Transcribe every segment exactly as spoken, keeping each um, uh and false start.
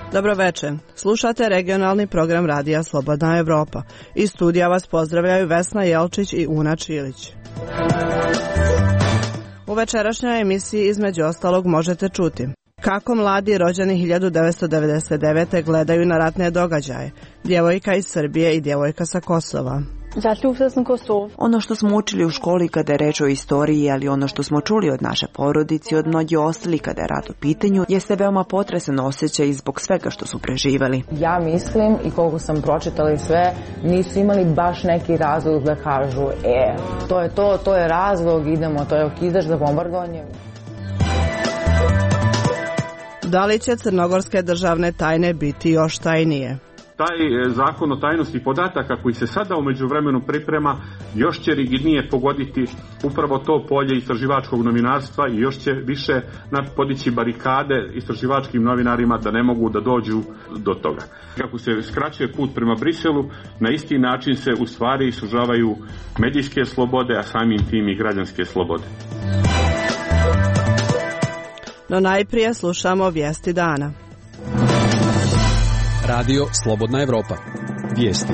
Dobro večer. Slušate regionalni program Radija Slobodna Evropa. Iz studija vas pozdravljaju Vesna Jelčić i Una Čilić. U večerašnjoj emisiji između ostalog možete čuti kako mladi rođeni hiljadu devetsto devedeset devete. gledaju na ratne događaje, djevojka iz Srbije i djevojka sa Kosova. Ono što smo učili u školi kada je reč o istoriji, ali ono što smo čuli od naše porodice i od mnogih ostali kada je rat u pitanju, jeste veoma potresan osjećaj zbog svega što su preživali. Ja mislim, i koliko sam pročitala i sve, nisu imali baš neki razlog da kažu, e, to je to, to je razlog, idemo, to je okidaš za bombardovanje. Da li će crnogorske državne tajne biti još tajnije? Taj zakon o tajnosti podataka koji se sada u međuvremenu priprema još će rigidnije pogoditi upravo to polje istraživačkog novinarstva i još će više podići barikade istraživačkim novinarima da ne mogu da dođu do toga. Kako se skraćuje put prema Briselu, na isti način se u stvari sužavaju medijske slobode, a samim tim i građanske slobode. No najprije slušamo vijesti dana. Radio Slobodna Evropa. Vijesti.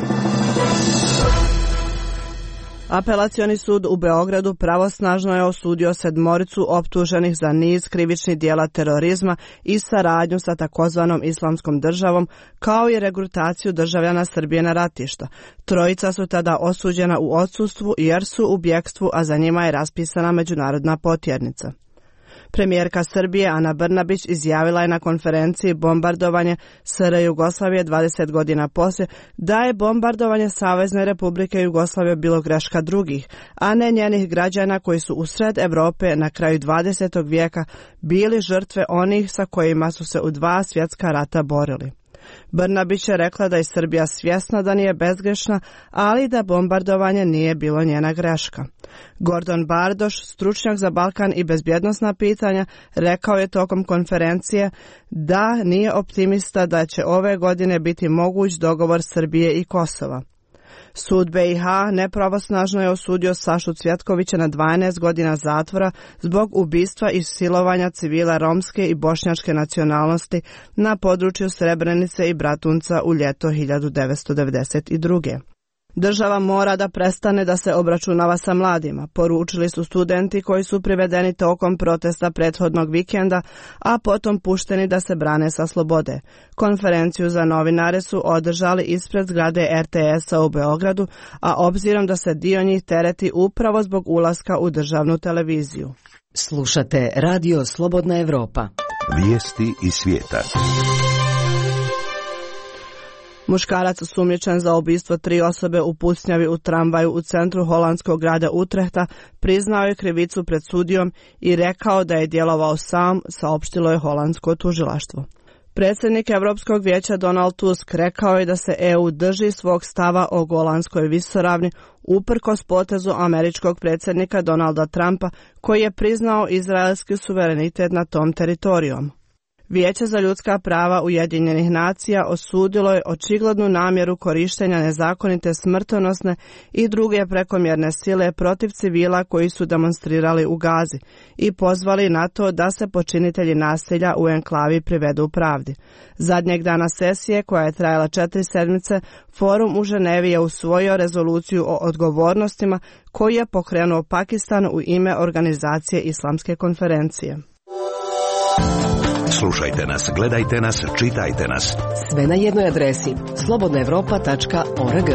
Apelacioni sud u Beogradu pravosnažno je osudio sedmoricu optuženih za niz krivičnih dijela terorizma i saradnju sa takozvanom Islamskom državom, kao i regrutaciju državljana Srbije na ratišta. Trojica su tada osuđena u odsustvu jer su u bjekstvu, a za njima je raspisana međunarodna potjernica. Premijerka Srbije Ana Brnabić izjavila je na konferenciji Bombardovanje S R Jugoslavije dvadeset godina poslije da je bombardovanje Savezne Republike Jugoslavije bilo greška drugih, a ne njenih građana koji su usred Europe na kraju dvadesetog vijeka bili žrtve onih sa kojima su se u dva svjetska rata borili. Brnabić je rekla da je Srbija svjesna da nije bezgrešna, ali da bombardovanje nije bilo njena greška. Gordon Bardoš, stručnjak za Balkan i bezbjednosna pitanja, rekao je tokom konferencije da nije optimista da će ove godine biti moguć dogovor Srbije i Kosova. Sud B i H nepravosnažno je osudio Sašu Cvjetkovića na dvanaest godina zatvora zbog ubistva i silovanja civila romske i bošnjačke nacionalnosti na području Srebrenice i Bratunca u ljeto hiljadu devetsto devedeset druge. Država mora da prestane da se obračunava sa mladima, poručili su studenti koji su privedeni tokom protesta prethodnog vikenda, a potom pušteni da se brane sa slobode. Konferenciju za novinare su održali ispred zgrade R T S-a u Beogradu, a obzirom da se dio njih tereti upravo zbog ulaska u državnu televiziju. Slušate Radio Slobodna Evropa. Vijesti iz svijeta. Muškarac osumnjičen za ubistvo tri osobe u pucnjavi u tramvaju u centru holandskog grada Utrehta priznao je krivicu pred sudijom i rekao da je djelovao sam, saopštilo je holandsko tužilaštvo. Predsjednik Europskog vijeća Donald Tusk rekao je da se E U drži svog stava o Golanskoj visoravni uprkos potezu američkog predsjednika Donalda Trumpa koji je priznao izraelski suverenitet na tom teritorijom. Vijeće za ljudska prava Ujedinjenih nacija osudilo je očiglednu namjeru korištenja nezakonite smrtonosne i druge prekomjerne sile protiv civila koji su demonstrirali u Gazi i pozvali na to da se počinitelji nasilja u enklavi privedu pravdi. Zadnjeg dana sesije, koja je trajala četiri sedmice, forum u Ženevi je usvojio rezoluciju o odgovornostima koju je pokrenuo Pakistan u ime organizacije Islamske konferencije. Slušajte nas, gledajte nas, čitajte nas. Sve na jednoj adresi slobodna evropa tačka org.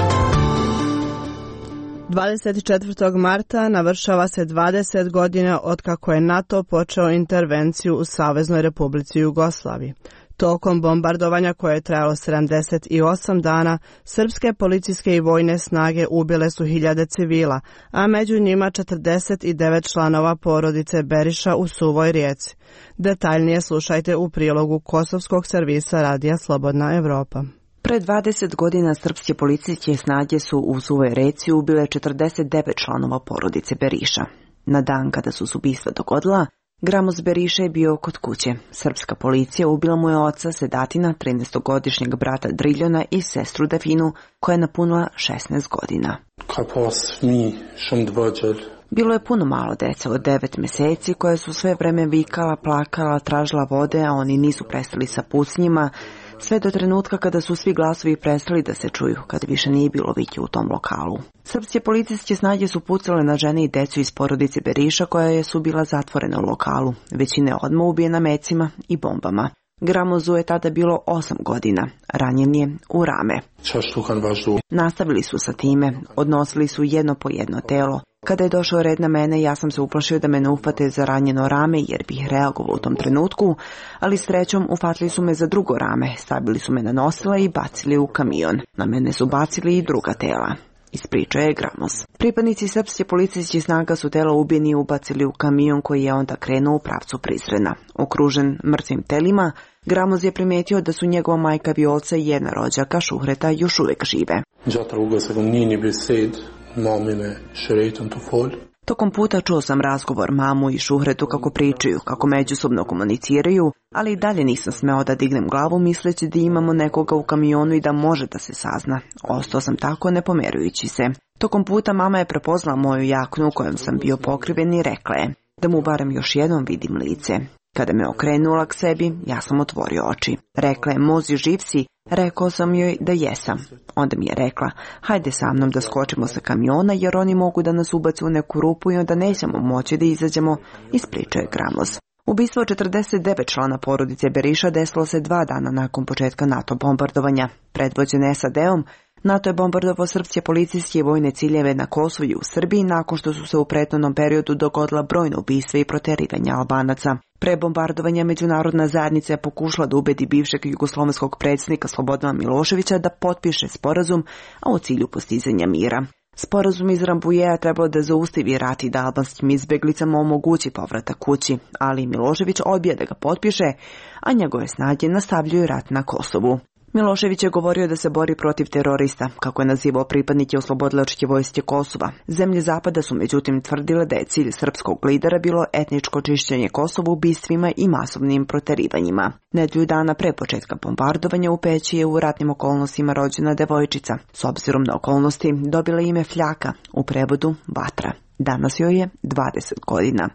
dvadeset četvrtog marta navršava se dvadeset godina otkako je NATO počeo intervenciju u Saveznoj Republici Jugoslaviji. Tokom bombardovanja koje je trajalo sedamdeset osam dana, srpske policijske i vojne snage ubile su hiljade civila, a među njima četrdeset devet članova porodice Beriša u Suvoj Rijeci. Detaljnije slušajte u prilogu kosovskog servisa Radija Slobodna Evropa. Pre dvadeset godina srpske policijske snage su u Suvoj Rijeci ubile četrdeset devet članova porodice Beriša. Na dan kada su se ubistva dogodila, Gramos Beriša je bio kod kuće. Srpska policija ubila mu je oca Sedatina, trinaestogodišnjeg brata Driljona i sestru Definu, koja je napunila šesnaest godina. Bilo je puno malo dece od devet meseci koje su sve vreme vikala, plakala, tražila vode, a oni nisu prestali sa pucnjima, sve do trenutka kada su svi glasovi prestali da se čuju, kada više nije bilo vike u tom lokalu. Srpske policijske snage su pucale na žene i decu iz porodice Beriša koja su bila zatvorena u lokalu. Većina je odmah ubijena mecima i bombama. Gramozu je tada bilo osam godina, ranjen je u rame. Nastavili su sa time, odnosili su jedno po jedno telo. Kada je došao red na mene, ja sam se uplašio da me ne ufate za ranjeno rame jer bih reagovao u tom trenutku, ali srećom ufatili su me za drugo rame, stavili su me na nosila i bacili u kamion. Na mene su bacili i druga tela. Ispričao je Gramos. Pripadnici srpske policijskih snaga su tela ubijeni ubacili u kamion koji je onda krenuo u pravcu Prizrena. Okružen mrtvim telima, Gramos je primetio da su njegova majka Vjoca i jedna rođaka Šuhreta još uvek žive. Tokom puta čuo sam razgovor mamu i Šuhretu kako pričaju, kako međusobno komuniciraju, ali i dalje nisam smeo da dignem glavu misleći da imamo nekoga u kamionu i da može da se sazna. Ostao sam tako ne pomerujući se. Tokom puta mama je prepoznala moju jaknu u kojom sam bio pokriven i rekla je da mu barem još jednom vidim lice. Kada me okrenula k sebi, ja sam otvorio oči. Rekla je, Mozi, živ si? Rekao sam joj da jesam. Onda mi je rekla, hajde sa mnom da skočimo sa kamiona jer oni mogu da nas ubace u neku rupu i onda nećemo moći da izađemo, ispričao je Gramos. Ubistvo četrdeset devet člana porodice Beriša desilo se dva dana nakon početka NATO bombardovanja. Predvođen S A D-om, NATO je bombardovao srpske policijske i vojne ciljeve na Kosovu i u Srbiji nakon što su se u prethodnom periodu dogodila brojna ubistva i proterivanja Albanaca. Pre bombardovanja međunarodna zajednica je pokušala da ubedi bivšeg jugoslovenskog predsjednika Slobodana Miloševića da potpiše sporazum, a u cilju postizanja mira. Sporazum iz Rambujea trebalo da zaustavi rat i da albanskim izbjeglicama omogući povratak kući, ali Milošević odbija da ga potpiše, a njegove snage nastavljaju rat na Kosovu. Milošević je govorio da se bori protiv terorista, kako je nazivao pripadnike oslobodilačke vojske Kosova. Zemlje Zapada su međutim tvrdile da je cilj srpskog lidera bilo etničko čišćenje Kosova ubistvima i masovnim proterivanjima. Nedelju dana pre početka bombardovanja u Peći je u ratnim okolnostima rođena devojčica. S obzirom na okolnosti dobila ime Fljaka, u prevodu Vatra. Danas joj je dvadeset godina.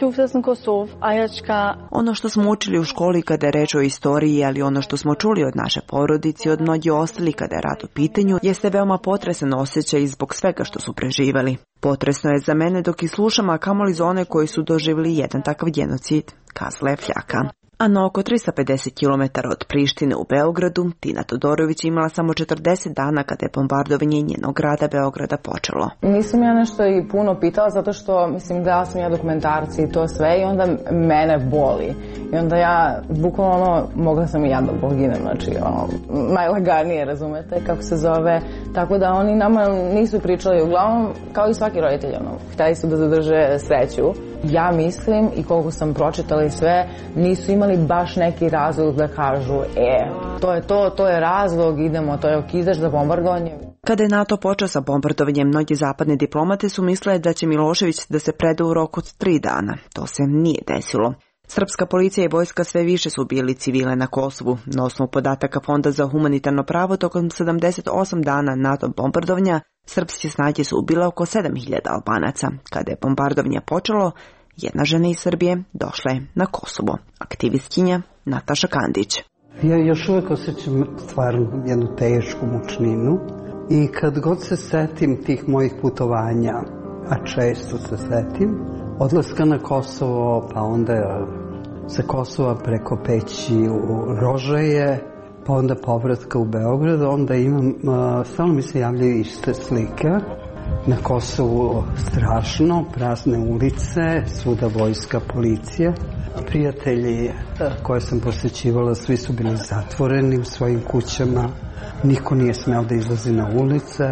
Ono što smo učili u školi kada je reč o istoriji, ali ono što smo čuli od naše porodice i od mnogi ostali kada je rat u pitanju, jeste veoma potresan osjećaj zbog svega što su preživali. Potresno je za mene dok i slušam, a kamoli za one koji su doživjeli jedan takav genocid, kazala je Fljaka. A na oko tristo pedeset kilometara od Prištine u Beogradu, Tina Todorović imala samo četrdeset dana kada je bombardovanje njenog grada Beograda počelo. Nisam ja nešto i puno pitala zato što, mislim, gledala sam ja dokumentarci i to sve i onda mene boli. I onda ja, bukvalno ono, mogla sam i ja da poginem, znači, ono, najlaganije, razumete, kako se zove. Tako da oni nama nisu pričali, uglavnom, kao i svaki roditelj, ono, hteli su da zadrže sreću. Ja mislim, i koliko sam pročitala i sve, nisu imali baš neki razlog da kažu, e, to je to, to je razlog, idemo, to je okidaš za bombardovanje. Kada je NATO počeo sa bombardovanjem, mnogi zapadne diplomate su mislile da će Milošević da se preda u roku od tri dana. To se nije desilo. Srpska policija i vojska sve više su ubijali civile na Kosovu. Na osnovu podataka Fonda za humanitarno pravo, tokom sedamdeset osam dana NATO bombardovanja, srpske snage su ubile oko sedam hiljada Albanaca. Kada je bombardovanje počelo, jedna žena iz Srbije došla je na Kosovo. Aktivistkinja Nataša Kandić. Ja još uvijek osjećam stvarno jednu tešku mučninu i kad god se setim tih mojih putovanja, a često se setim, odlaska na Kosovo, pa onda sa Kosova preko Peći u Rožaje, pa onda povratka u Beograd, onda imam, stalno mi se javljaju iste slike. Na Kosovu strašno, prazne ulice, svuda vojska, policija. Prijatelji koje sam posjećivala, svi su bili zatvoreni u svojim kućama, niko nije smeo da izlazi na ulice.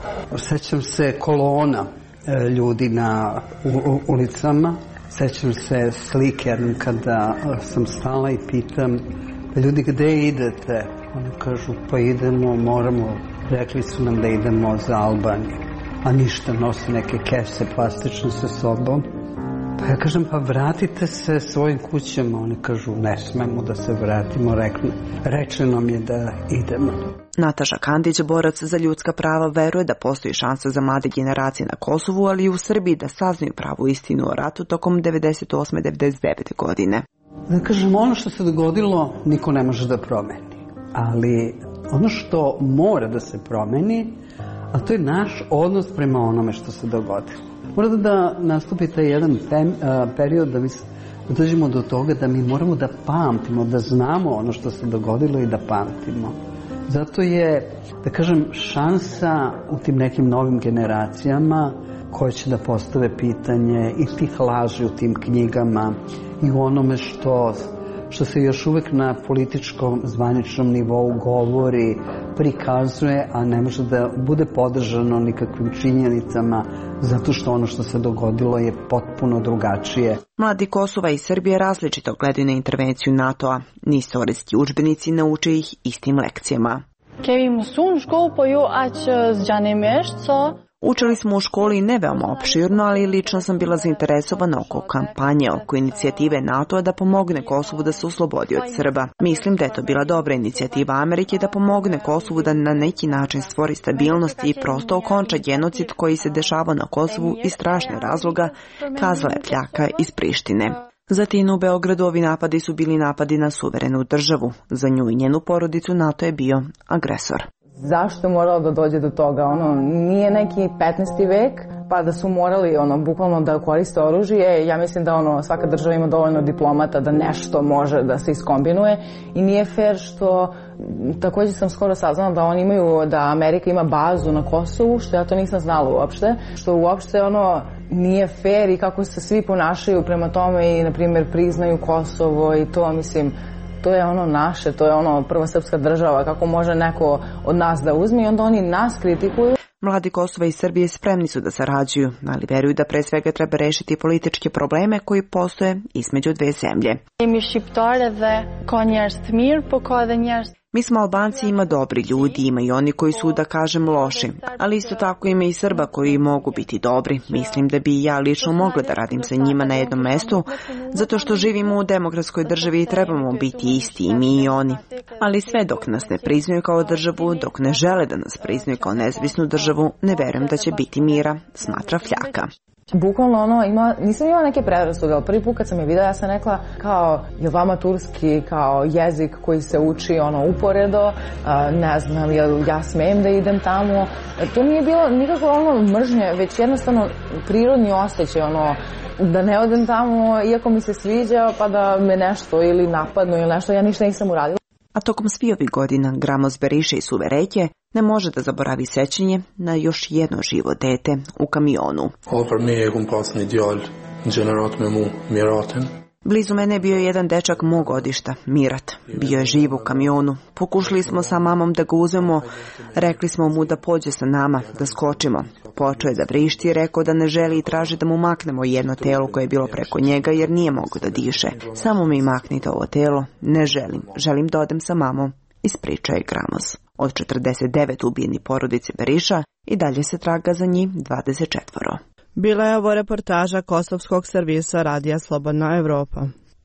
Sećam se kolona ljudi na ulicama, sećam se slike kada sam stala i pitam, ljudi, gde idete? Oni kažu, pa idemo, moramo, rekli su nam da idemo za Albaniju, a ništa, nose neke kese plastične sa sobom. Pa ja kažem, pa vratite se svojim kućama. Oni kažu, ne smemo da se vratimo, rečeno nam je da idemo. Nataša Kandić, borac za ljudska prava, veruje da postoji šansa za mlade generacije na Kosovu, ali i u Srbiji da saznaju pravu istinu o ratu tokom devedeset osme devedeset devete godine. Da kažem, ono što se dogodilo niko ne može da promeni, ali ono što mora da se promeni, a to je naš odnos prema onome što se dogodilo. Mora da nastupi taj jedan tem, uh, period da mi da dođemo do toga da mi moramo da pamtimo, da znamo ono što se dogodilo i da pamtimo. Zato je, da kažem, šansa u tim nekim novim generacijama koje će da postave pitanje i tih laži u tim knjigama i u onome što, što se još uvek na političkom zvaničnom nivou govori, prikazuje, a ne može da bude podržano nikakvim činjenicama, zato što ono što se dogodilo je potpuno drugačije. Mladi Kosova i Srbije različito gledaju na intervenciju NATO-a. Istorijski udžbenici nauče ih istim lekcijama. Učili smo u školi ne veoma opširno, ali lično sam bila zainteresovana oko kampanje, oko inicijative NATO-a da pomogne Kosovu da se oslobodi od Srba. Mislim da je to bila dobra inicijativa Amerike da pomogne Kosovu da na neki način stvori stabilnost i prosto okonča genocid koji se dešava na Kosovu iz strašne razloga, kazala je Fljaka iz Prištine. Za Tinu u Beogradu ovi napadi su bili napadi na suverenu državu. Za nju i njenu porodicu NATO je bio agresor. Zašto je moralo da dođe do toga? Ono, nije neki petnaesti vek, pa da su morali ono, bukvalno da koriste oružje. Ja mislim da ono, svaka država ima dovoljno diplomata da nešto može da se iskombinuje i nije fair što, također sam skoro saznala da oni imaju, da Amerika ima bazu na Kosovu, što ja to nisam znala uopšte, što uopšte ono nije fair i kako se svi ponašaju prema tome i na primjer priznaju Kosovo i to, mislim, to je ono naše, to je ono prva srpska država, kako može neko od nas da uzme i onda oni nas kritikuju. Mladi Kosova i Srbije spremni su da sarađuju, ali veruju da pre svega treba rešiti političke probleme koji postoje između dve zemlje. Mi smo Albanci, ima dobri ljudi, ima i oni koji su, da kažem, loši, ali isto tako ima i Srba koji mogu biti dobri. Mislim da bi i ja lično mogla da radim sa njima na jednom mestu, zato što živimo u demokratskoj državi i trebamo biti isti i mi i oni. Ali sve dok nas ne priznaju kao državu, dok ne žele da nas priznaju kao nezavisnu državu, ne verujem da će biti mira, smatra Fljaka. Bukvalno ono, ima, nisam imala neke predrasude, ali prvi put kad sam je videla, ja sam rekla kao, je vama turski kao jezik koji se uči ono uporedo, a, ne znam, jel ja smem da idem tamo. To nije bilo nikako ono mržnje, već jednostavno prirodni osjećaj, ono, da ne odem tamo, iako mi se sviđa, pa da me nešto ili napadnu ili nešto, ja ništa nisam uradila. A tokom svih ovih godina Gramos Beriša iz Suve Reke ne može da zaboravi sećanje na još jedno živo dete u kamionu. Blizu mene je bio jedan dečak mog godišta, Mirat. Bio je živ u kamionu. Pokušali smo sa mamom da ga uzmemo, rekli smo mu da pođe sa nama, da skočimo. Počeo je da vrišti i rekao da ne želi i traži da mu maknemo jedno telo koje je bilo preko njega jer nije mogao da diše. Samo mi maknite ovo telo, ne želim, želim da odem sa mamom, ispričao je Gramos. Od četrdeset devet ubijeni porodice Beriša i dalje se traga za njih dvadeset četvoro. Bila je ovo reportaža kosovskog servisa Radija Slobodna Evropa.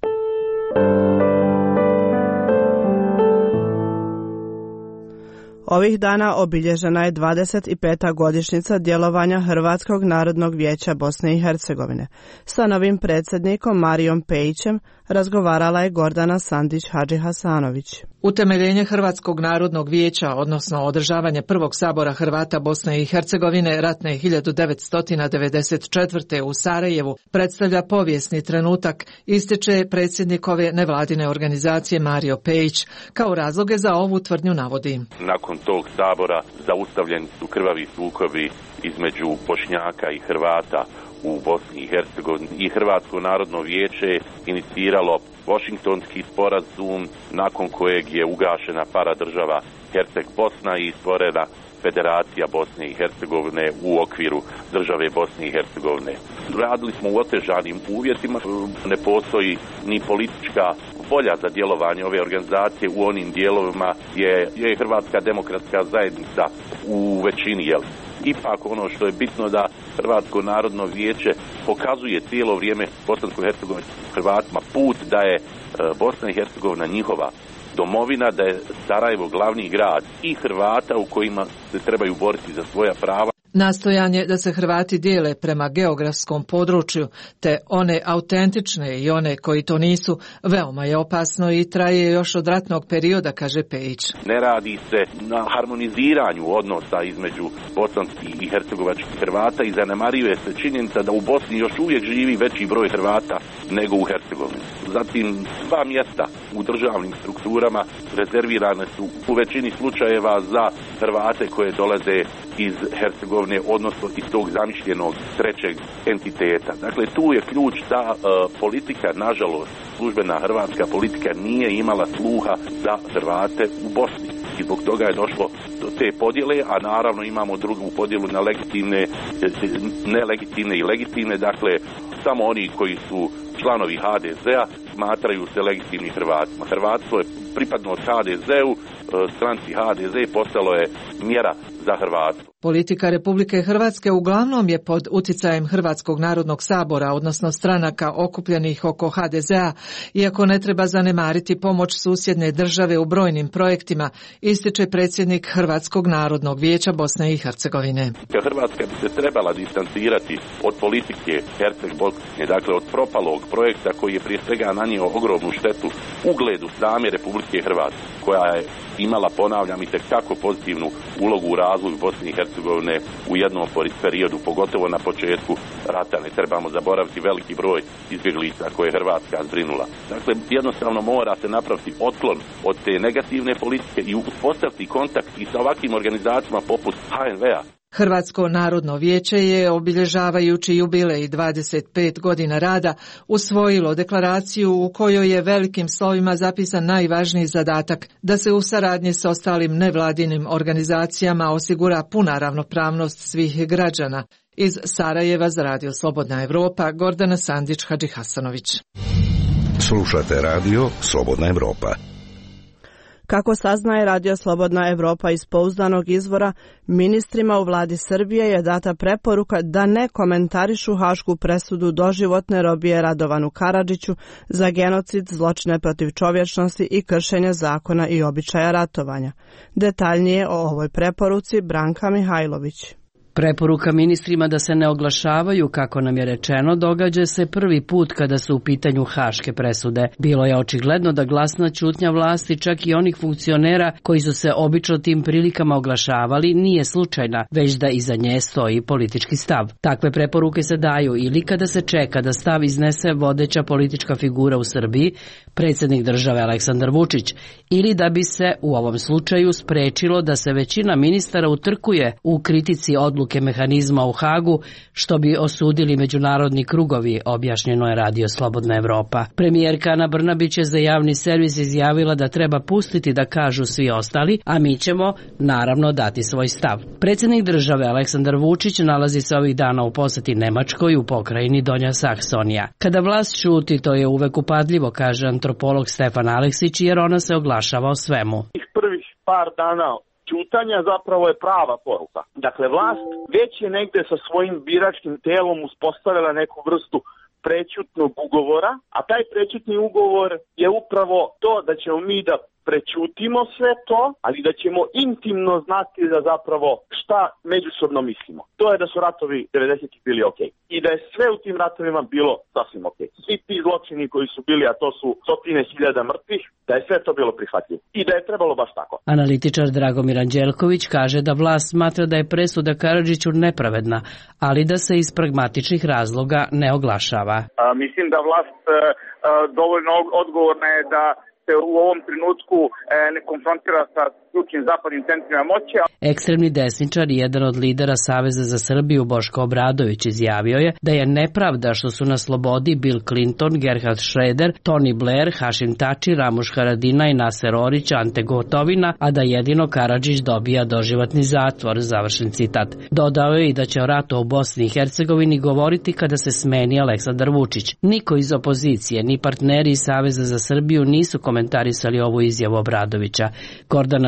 Ovih dana obilježena je dvadeset peta godišnjica djelovanja Hrvatskog narodnog vijeća Bosne i Hercegovine. Sa novim predsjednikom Marijom Pejićem razgovarala je Gordana Sandić-Hadžihasanović. Utemeljenje Hrvatskog narodnog vijeća, odnosno održavanje prvog sabora Hrvata Bosne i Hercegovine ratne hiljadu devetsto devedeset četvrte. u Sarajevu, predstavlja povijesni trenutak, ističe predsjednikove nevladine organizacije Mario Pejić. Kao razloge za ovu tvrdnju navodi: nakon tog sabora zaustavljeni su krvavi sukobi između Bošnjaka i Hrvata u Bosni i Hercegovini i Hrvatsko narodno vijeće iniciralo Washingtonski sporazum nakon kojeg je ugašena paradržava Herceg Bosna i stvorena Federacija Bosne i Hercegovine u okviru države Bosne i Hercegovine. Radili smo u otežanim uvjetima, ne postoji ni politička volja za djelovanje ove organizacije u onim dijelovima gdje je Hrvatska demokratska zajednica u većini, jel? Ipak ono što je bitno da Hrvatsko narodno vijeće pokazuje cijelo vrijeme bosansko-hercegovinskim Hrvatima put da je Bosna i Hercegovina njihova domovina, da je Sarajevo glavni grad i Hrvata u kojima se trebaju boriti za svoja prava. Nastojanje da se Hrvati dijele prema geografskom području, te one autentične i one koji to nisu, veoma je opasno i traje još od ratnog perioda, kaže Pejić. Ne radi se na harmoniziranju odnosa između bosanskih i hercegovačkih Hrvata i zanemaruje se činjenica da u Bosni još uvijek živi veći broj Hrvata nego u Hercegovini. Zatim, sva mjesta u državnim strukturama rezervirane su u većini slučajeva za Hrvate koje dolaze iz Hercegovine, odnosno iz tog zamišljenog trećeg entiteta. Dakle, tu je ključ da e, politika, nažalost, službena hrvatska politika nije imala sluha za Hrvate u Bosni. I zbog toga je došlo do te podjele, a naravno imamo drugu podjelu na legitimne, nelegitimne i legitimne. Dakle, samo oni koji su članovi ha de zea smatraju se legitimni Hrvatima. Hrvatstvo je pripadnost ha de zeu, stranci ha de ze postalo je mjera za Hrvatstvo. Politika Republike Hrvatske uglavnom je pod uticajem Hrvatskog narodnog sabora, odnosno stranaka okupljenih oko ha de zea, iako ne treba zanemariti pomoć susjedne države u brojnim projektima, ističe predsjednik Hrvatskog narodnog vijeća Bosne i Hercegovine. Hrvatska bi se trebala distancirati od politike Herceg-Bosne, dakle od propalog projekta koji je prije svega nanio ogromnu štetu ugledu same Republike Hrvatske, koja je imala, ponavljam, i tekako pozitivnu ulogu u razvoju Bosne i Hercegovine u jednom periodu, pogotovo na početku rata. Ne trebamo zaboraviti veliki broj izbjeglica koje je Hrvatska zbrinula. Dakle, jednostavno mora se napraviti otklon od te negativne politike i uspostaviti kontakt i sa ovakvim organizacijama poput ha en ve a. Hrvatsko narodno vijeće je, obilježavajući jubilej dvadeset pet godina rada, usvojilo deklaraciju u kojoj je velikim slovima zapisan najvažniji zadatak da se u saradnji s ostalim nevladinim organizacijama osigura puna ravnopravnost svih građana. Iz Sarajeva za Radio Slobodna Evropa, Gordana Sandić-Hadžihasanović. Slušate Radio Slobodna Evropa. Kako saznaje Radio Slobodna Evropa iz pouzdanog izvora, ministrima u vladi Srbije je data preporuka da ne komentarišu hašku presudu doživotne robije Radovanu Karadžiću za genocid, zločine protiv čovječnosti i kršenje zakona i običaja ratovanja. Detaljnije o ovoj preporuci Branka Mihajlović. Preporuka ministrima da se ne oglašavaju, kako nam je rečeno, događa se prvi put kada su u pitanju haške presude. Bilo je očigledno da glasna ćutnja vlasti, čak i onih funkcionera koji su se obično tim prilikama oglašavali, nije slučajna, već da iza nje stoji politički stav. Takve preporuke se daju ili kada se čeka da stav iznese vodeća politička figura u Srbiji, predsjednik države Aleksandar Vučić, ili da bi se u ovom slučaju sprečilo da se većina ministara utrkuje u kritici odluke mehanizma u Hagu, što bi osudili međunarodni krugovi, objašnjeno je Radio Slobodna Evropa. Premijerka Ana Brnabić je za javni servis izjavila da treba pustiti da kažu svi ostali, a mi ćemo naravno dati svoj stav. Predsjednik države Aleksandar Vučić nalazi se ovih dana u posjeti Nemačkoj u pokrajini Donja Saksonija. Kada vlast šuti, to je uvek upadljivo, kaže antropolog Stefan Aleksić, jer ona se oglašava o svemu. Prvih par dana ćutanja zapravo je prava poruka. Dakle, vlast već je negde sa svojim biračkim telom uspostavila neku vrstu prećutnog ugovora, a taj prećutni ugovor je upravo to da ćemo mi da prećutimo sve to, ali da ćemo intimno znati da zapravo šta međusobno mislimo. To je da su ratovi devedesetih bili ok. I da je sve u tim ratovima bilo sasvim ok. Svi ti zločini koji su bili, a to su stotine hiljada mrtvih, da je sve to bilo prihvatljivo. I da je trebalo baš tako. Analitičar Dragomir Anđelković kaže da vlast smatra da je presuda Karadžiću nepravedna, ali da se iz pragmatičnih razloga ne oglašava. A, mislim da vlast a, a, dovoljno odgovorna je da se u ovom trenutku e, ne konfrontira sa ključnim zapadnim centrima moći. Ekstremni desničar i jedan od lidera Saveza za Srbiju Boško Obradović izjavio je da je nepravda što su na slobodi Bill Clinton, Gerhard Schröder, Tony Blair, Hašim Tači, Ramuš Haradinaj i Naser Orić, Ante Gotovina, a da jedino Karadžić dobija doživotni zatvor, završen citat. Dodao je i da će o ratu u Bosni i Hercegovini govoriti kada se smeni Aleksandar Vučić. Niko iz opozicije, ni partneri iz Saveza za Srbiju nisu komentarisali ovu izjavu Obradovića. Gordana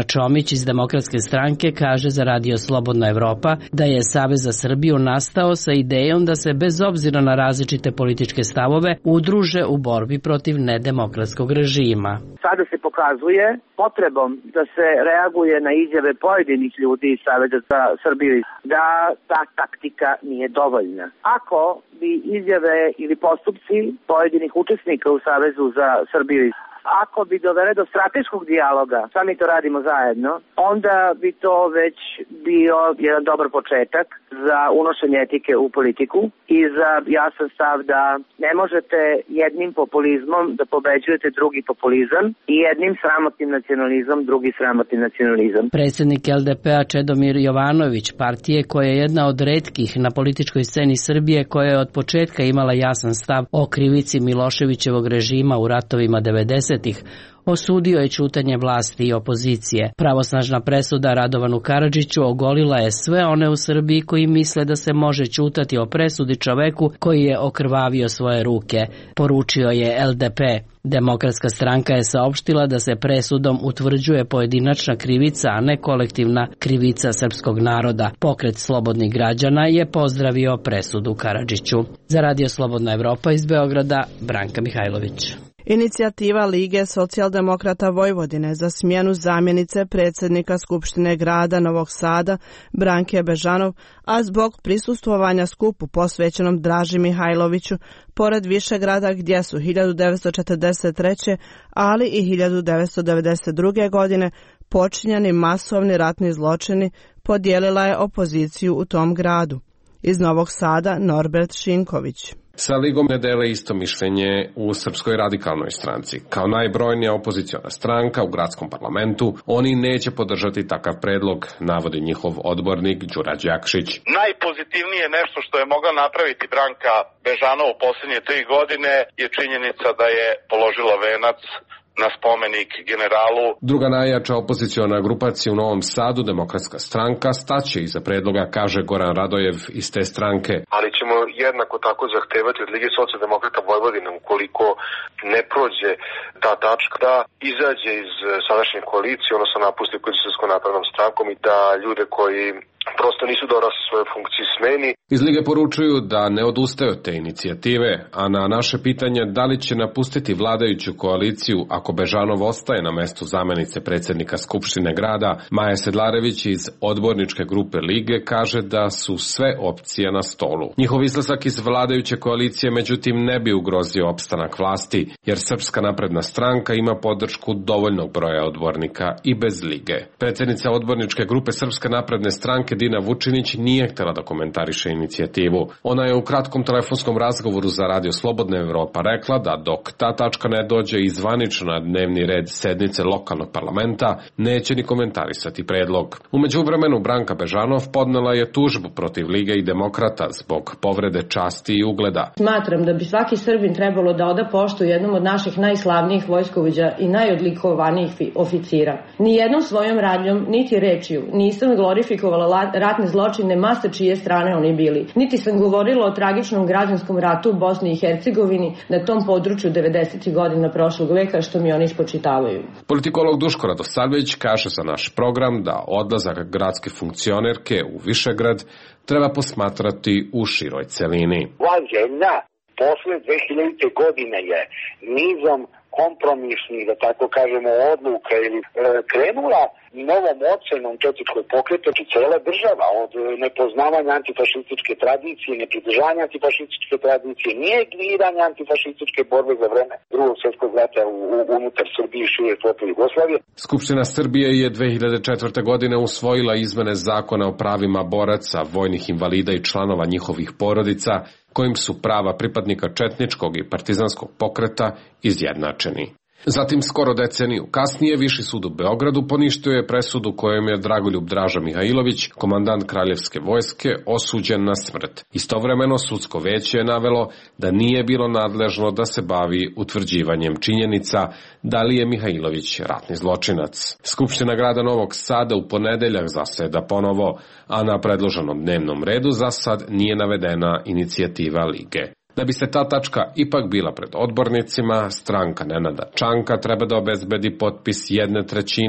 Čomić iz Demokratske stranke kaže za Radio Slobodna Evropa da je Savez za Srbiju nastao sa idejom da se bez obzira na različite političke stavove udruže u borbi protiv nedemokratskog režima. Sada se pokazuje potrebom da se reaguje na izjave pojedinih ljudi iz Saveza za Srbiju da ta taktika nije dovoljna. Ako bi izjave ili postupci pojedinih učesnika u Savezu za Srbiju ako bi dovele do strateškog dijaloga, sami to radimo zajedno, onda bi to već bio jedan dobar početak za unošenje etike u politiku i za jasan stav da ne možete jednim populizmom da pobeđujete drugi populizam i jednim sramotnim nacionalizmom drugi sramotni nacionalizam. Predsjednik el de pe a Čedomir Jovanović, partije koja je jedna od retkih na političkoj sceni Srbije koja je od početka imala jasan stav o krivici Miloševićevog režima u ratovima devedesetih, osudio je ćutanje vlasti i opozicije. Pravosnažna presuda Radovanu Karadžiću ogolila je sve one u Srbiji koji misle da se može ćutati o presudi čoveku koji je okrvavio svoje ruke, poručio je el de pe. Demokratska stranka je saopštila da se presudom utvrđuje pojedinačna krivica, a ne kolektivna krivica srpskog naroda. Pokret slobodnih građana je pozdravio presudu Karadžiću. Za Radio Slobodna Evropa iz Beograda, Branka Mihajlović. Inicijativa Lige socijaldemokrata Vojvodine za smjenu zamjenice predsjednika Skupštine grada Novog Sada Branke Bežanov, a zbog prisustvovanja skupu posvećenom Draži Mihajloviću, pored Višegrada gdje su hiljadu devetsto četrdeset treće. ali i hiljadu devetsto devedeset druge. godine počinjeni masovni ratni zločini, podijelila je opoziciju u tom gradu. Iz Novog Sada Norbert Šinković. Sa Ligom ne dele isto mišljenje u Srpskoj radikalnoj stranci. Kao najbrojnija opoziciona stranka u gradskom parlamentu, oni neće podržati takav predlog, navodi njihov odbornik Đura Đakšić. Najpozitivnije nešto što je mogla napraviti Branka Bežanov u posljednje tri godine je činjenica da je položila venac na spomenik generalu. Druga najjača opoziciona grupacija u Novom Sadu, Demokratska stranka, staće iza predloga, kaže Goran Radojev iz te stranke. Ali ćemo jednako tako zahtevati od Lige socijaldemokrata Vojvodine, ukoliko ne prođe ta tačka, da izađe iz sadašnje koalicije, odnosno napusti koaliciju sa Srpskom naprednom strankom i da ljude koji prosto nisu dorasli svoje funkcije smeni. Iz Lige poručuju da ne odustaju od te inicijative, a na naše pitanje da li će napustiti vladajuću koaliciju ako Bežanov ostaje na mestu zamjenice predsjednika Skupštine grada, Maja Sedlarević iz odborničke grupe Lige kaže da su sve opcije na stolu. Njihov izlazak iz vladajuće koalicije međutim ne bi ugrozio opstanak vlasti, jer Srpska napredna stranka ima podršku dovoljnog broja odbornika i bez Lige. Predsjednica odborničke grupe Srpske napredne stranke Dina Vučinić nije htjela da komentariše inicijativu. Ona je u kratkom telefonskom razgovoru za Radio Slobodna Evropa rekla da dok ta tačka ne dođe i zvanično na dnevni red sednice lokalnog parlamenta, neće ni komentarisati predlog. U međuvremenu Branka Bežanov podnela je tužbu protiv Lige i Demokrata zbog povrede časti i ugleda. Smatram da bi svaki Srbin trebalo da oda poštu jednom od naših najslavnijih vojskovođa i najodlikovanijih oficira. Nijednom svojom radnjom, niti rečju, nisam glorifikovala ratne zločine masa čije strane oni bili. Niti sam govorila o tragičnom građanskom ratu u Bosni i Hercegovini na tom području devedesetih godina prošlog veka, što mi oni ispočitavaju. Politikolog Duško Radosavljević kaže za naš program da odlazak gradske funkcionerke u Višegrad treba posmatrati u široj celini. Ova zemlja posle dve hiljadite. godine je nizom kompromisnih, da tako kažemo, odluka ili e, krenula novom ocenom četničkog pokreta i cela država od nepoznavanja antifašističke tradicije, nepridržavanja antifašističke tradicije, negiranja antifašističke borbe za vreme drugog svjetskog rata u, u, unutar Srbije i šire flote Jugoslavije. Skupština Srbije je dve hiljade četvrte. godine usvojila izmene zakona o pravima boraca, vojnih invalida i članova njihovih porodica, kojim su prava pripadnika četničkog i partizanskog pokreta izjednačeni. Zatim, skoro deceniju kasnije, Viši sud u Beogradu poništio je presudu kojom je Dragoljub Draža Mihajlović, komandant Kraljevske vojske, osuđen na smrt. Istovremeno, sudsko veće je navelo da nije bilo nadležno da se bavi utvrđivanjem činjenica da li je Mihajlović ratni zločinac. Skupština grada Novog Sada u ponedeljak zaseda ponovo, a na predloženom dnevnom redu za sad nije navedena inicijativa Lige. Da bi se ta tačka ipak bila pred odbornicima, stranka Nenada Čanka treba da obezbedi potpis jedne trećine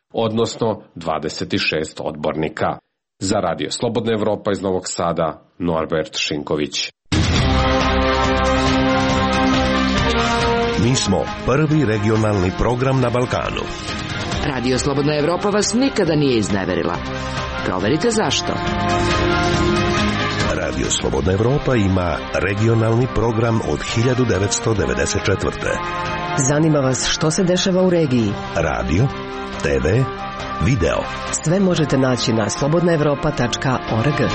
odnosno dvadeset šest odbornika. Za Radio Slobodna Evropa iz Novog Sada, Norbert Šinković. Mi smo prvi regionalni program na Balkanu. Radio Slobodna Evropa vas nikada nije izneverila. Proverite zašto. Radio Slobodna Evropa ima regionalni program od hiljadu devetsto devedeset četvrte. Zanima vas što se dešava u regiji? Radio, te ve, video. Sve možete naći na slobodna evropa tačka org.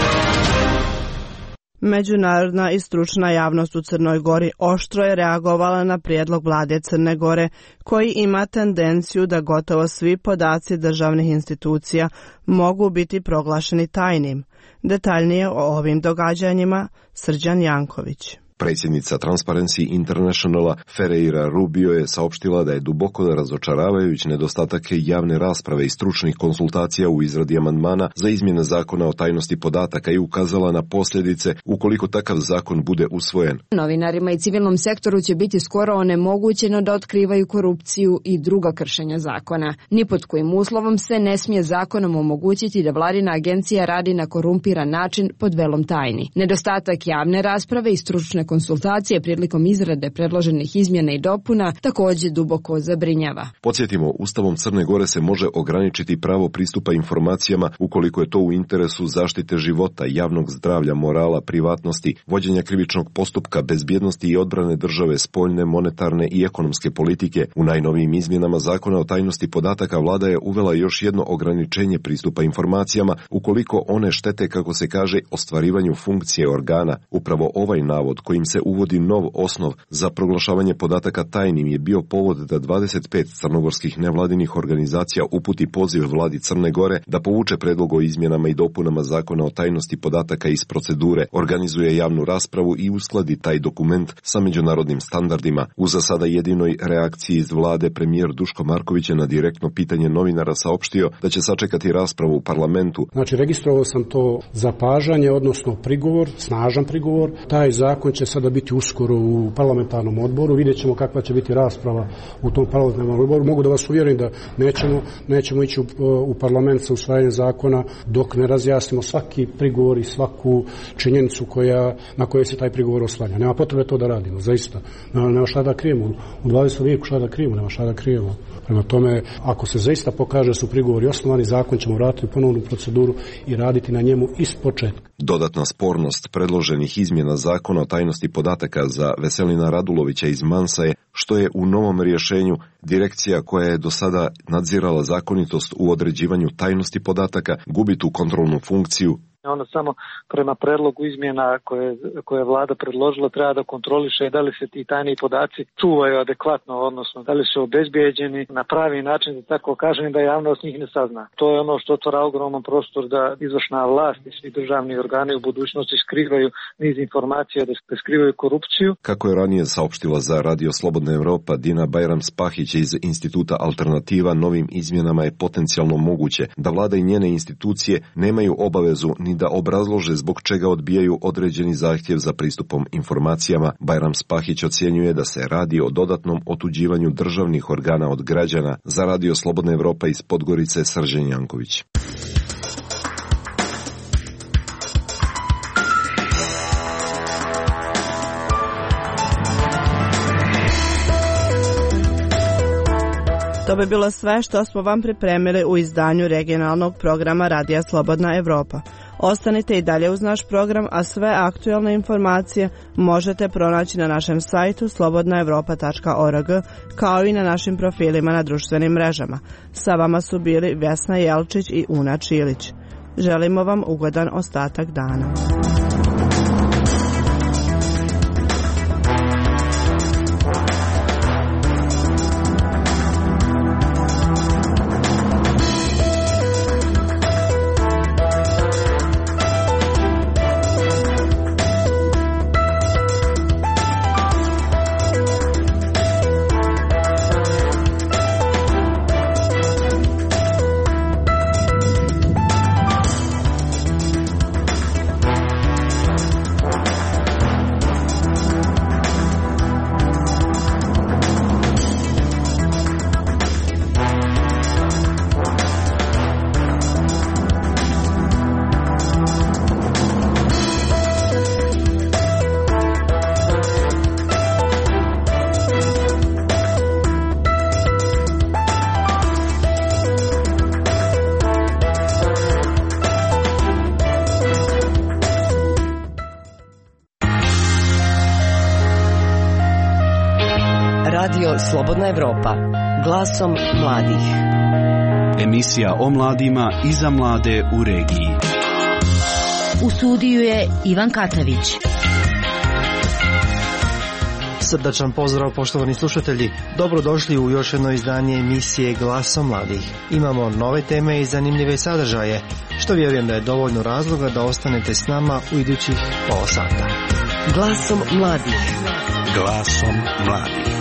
Međunarodna i stručna javnost u Crnoj Gori oštro je reagovala na prijedlog vlade Crne Gore, koji ima tendenciju da gotovo svi podaci državnih institucija mogu biti proglašeni tajnim. Detaljnije o ovim događanjima Srđan Janković. Predsjednica Transparency Internationala Ferreira Rubio je saopštila da je duboko razočaravajući nedostatak javne rasprave i stručnih konsultacija u izradi amandmana za izmjene zakona o tajnosti podataka i ukazala na posljedice ukoliko takav zakon bude usvojen. Novinarima i civilnom sektoru će biti skoro onemogućeno da otkrivaju korupciju i druga kršenja zakona. Ni pod kojim uslovom se ne smije zakonom omogućiti da vladina agencija radi na korumpiran način pod velom tajni. Nedostatak javne rasprave i stručne konsultacije prilikom izrade predloženih izmjena i dopuna također duboko zabrinjava. Podsjetimo, Ustavom Crne Gore se može ograničiti pravo pristupa informacijama ukoliko je to u interesu zaštite života, javnog zdravlja, morala, privatnosti, vođenja krivičnog postupka, bezbjednosti i odbrane države, spoljne, monetarne i ekonomske politike. U najnovijim izmjenama zakona o tajnosti podataka vlada je uvela još jedno ograničenje pristupa informacijama ukoliko one štete, kako se kaže, ostvarivanju funkcije organa. Upravo ovaj navod kojim se uvodi nov osnov za proglašavanje podataka tajnim je bio povod da dvadeset pet crnogorskih nevladinih organizacija uputi poziv vladi Crne Gore da povuče predlog o izmjenama i dopunama zakona o tajnosti podataka iz procedure, organizuje javnu raspravu i uskladi taj dokument sa međunarodnim standardima. U za sada jedinoj reakciji iz vlade premijer Duško Marković je na direktno pitanje novinara saopštio da će sačekati raspravu u parlamentu. Znači, registrovao sam to zapažanje, odnosno prigovor, snažan prigovor. Taj zakon će sada biti uskoro u parlamentarnom odboru. Vidjet ćemo kakva će biti rasprava u tom parlamentarnom odboru. Mogu da vas uvjerim da nećemo, nećemo ići u, u parlament sa usvajanjem zakona dok ne razjasnimo svaki prigovor i svaku činjenicu koja, na kojoj se taj prigovor oslanja. Nema potrebe to da radimo, zaista. Nema, nema šta da krijemo. U dvadesetom vijeku šta da krijemo, nema šta da krijemo. Prema tome, ako se zaista pokaže su prigovori osnovani, zakon ćemo vratiti u ponovnu proceduru i raditi na njemu ispočetka. Dodatna spornost predloženih izmjena zakona o tajnosti podataka za Veselina Radulovića iz Mansa je što je u novom rješenju direkcija koja je do sada nadzirala zakonitost u određivanju tajnosti podataka gubi tu kontrolnu funkciju. Ono samo prema predlogu izmjena koje, koje je vlada predložila treba da kontroliše da li se ti tajni podaci čuvaju adekvatno, odnosno da li su obezbijeđeni na pravi način, da tako kažem, da javnost njih ne sazna. To je ono što otvara ogroman prostor da izvršna vlast i svi državni organi u budućnosti skrivaju niz informacija, da skrivaju korupciju. Kako je ranije saopštila za Radio Slobodna Evropa Dina Bajram-Spahić iz Instituta Alternativa, novim izmjenama je potencijalno moguće da vlada i njene institucije nemaju obavezu ni da obrazlože zbog čega odbijaju određeni zahtjev za pristupom informacijama. Bajram-Spahić ocjenjuje da se radi o dodatnom otuđivanju državnih organa od građana. Za Radio Slobodna Evropa iz Podgorice, Srđan Janković. To bi bilo sve što smo vam pripremili u izdanju regionalnog programa Radija Slobodna Evropa. Ostanite i dalje uz naš program, a sve aktualne informacije možete pronaći na našem sajtu slobodna evropa tačka org, kao i na našim profilima na društvenim mrežama. Sa vama su bili Vesna Jelčić i Una Čilić. Želimo vam ugodan ostatak dana. Radio Slobodna Evropa, glasom mladih. Emisija o mladima i za mlade u regiji. U studiju je Ivan Katavić. Srdačan pozdrav, poštovani slušatelji. Dobrodošli u još jedno izdanje emisije Glasom mladih. Imamo nove teme i zanimljive sadržaje, što vjerujem da je dovoljno razloga da ostanete s nama u idućih pola sata. Glasom mladih. Glasom mladih.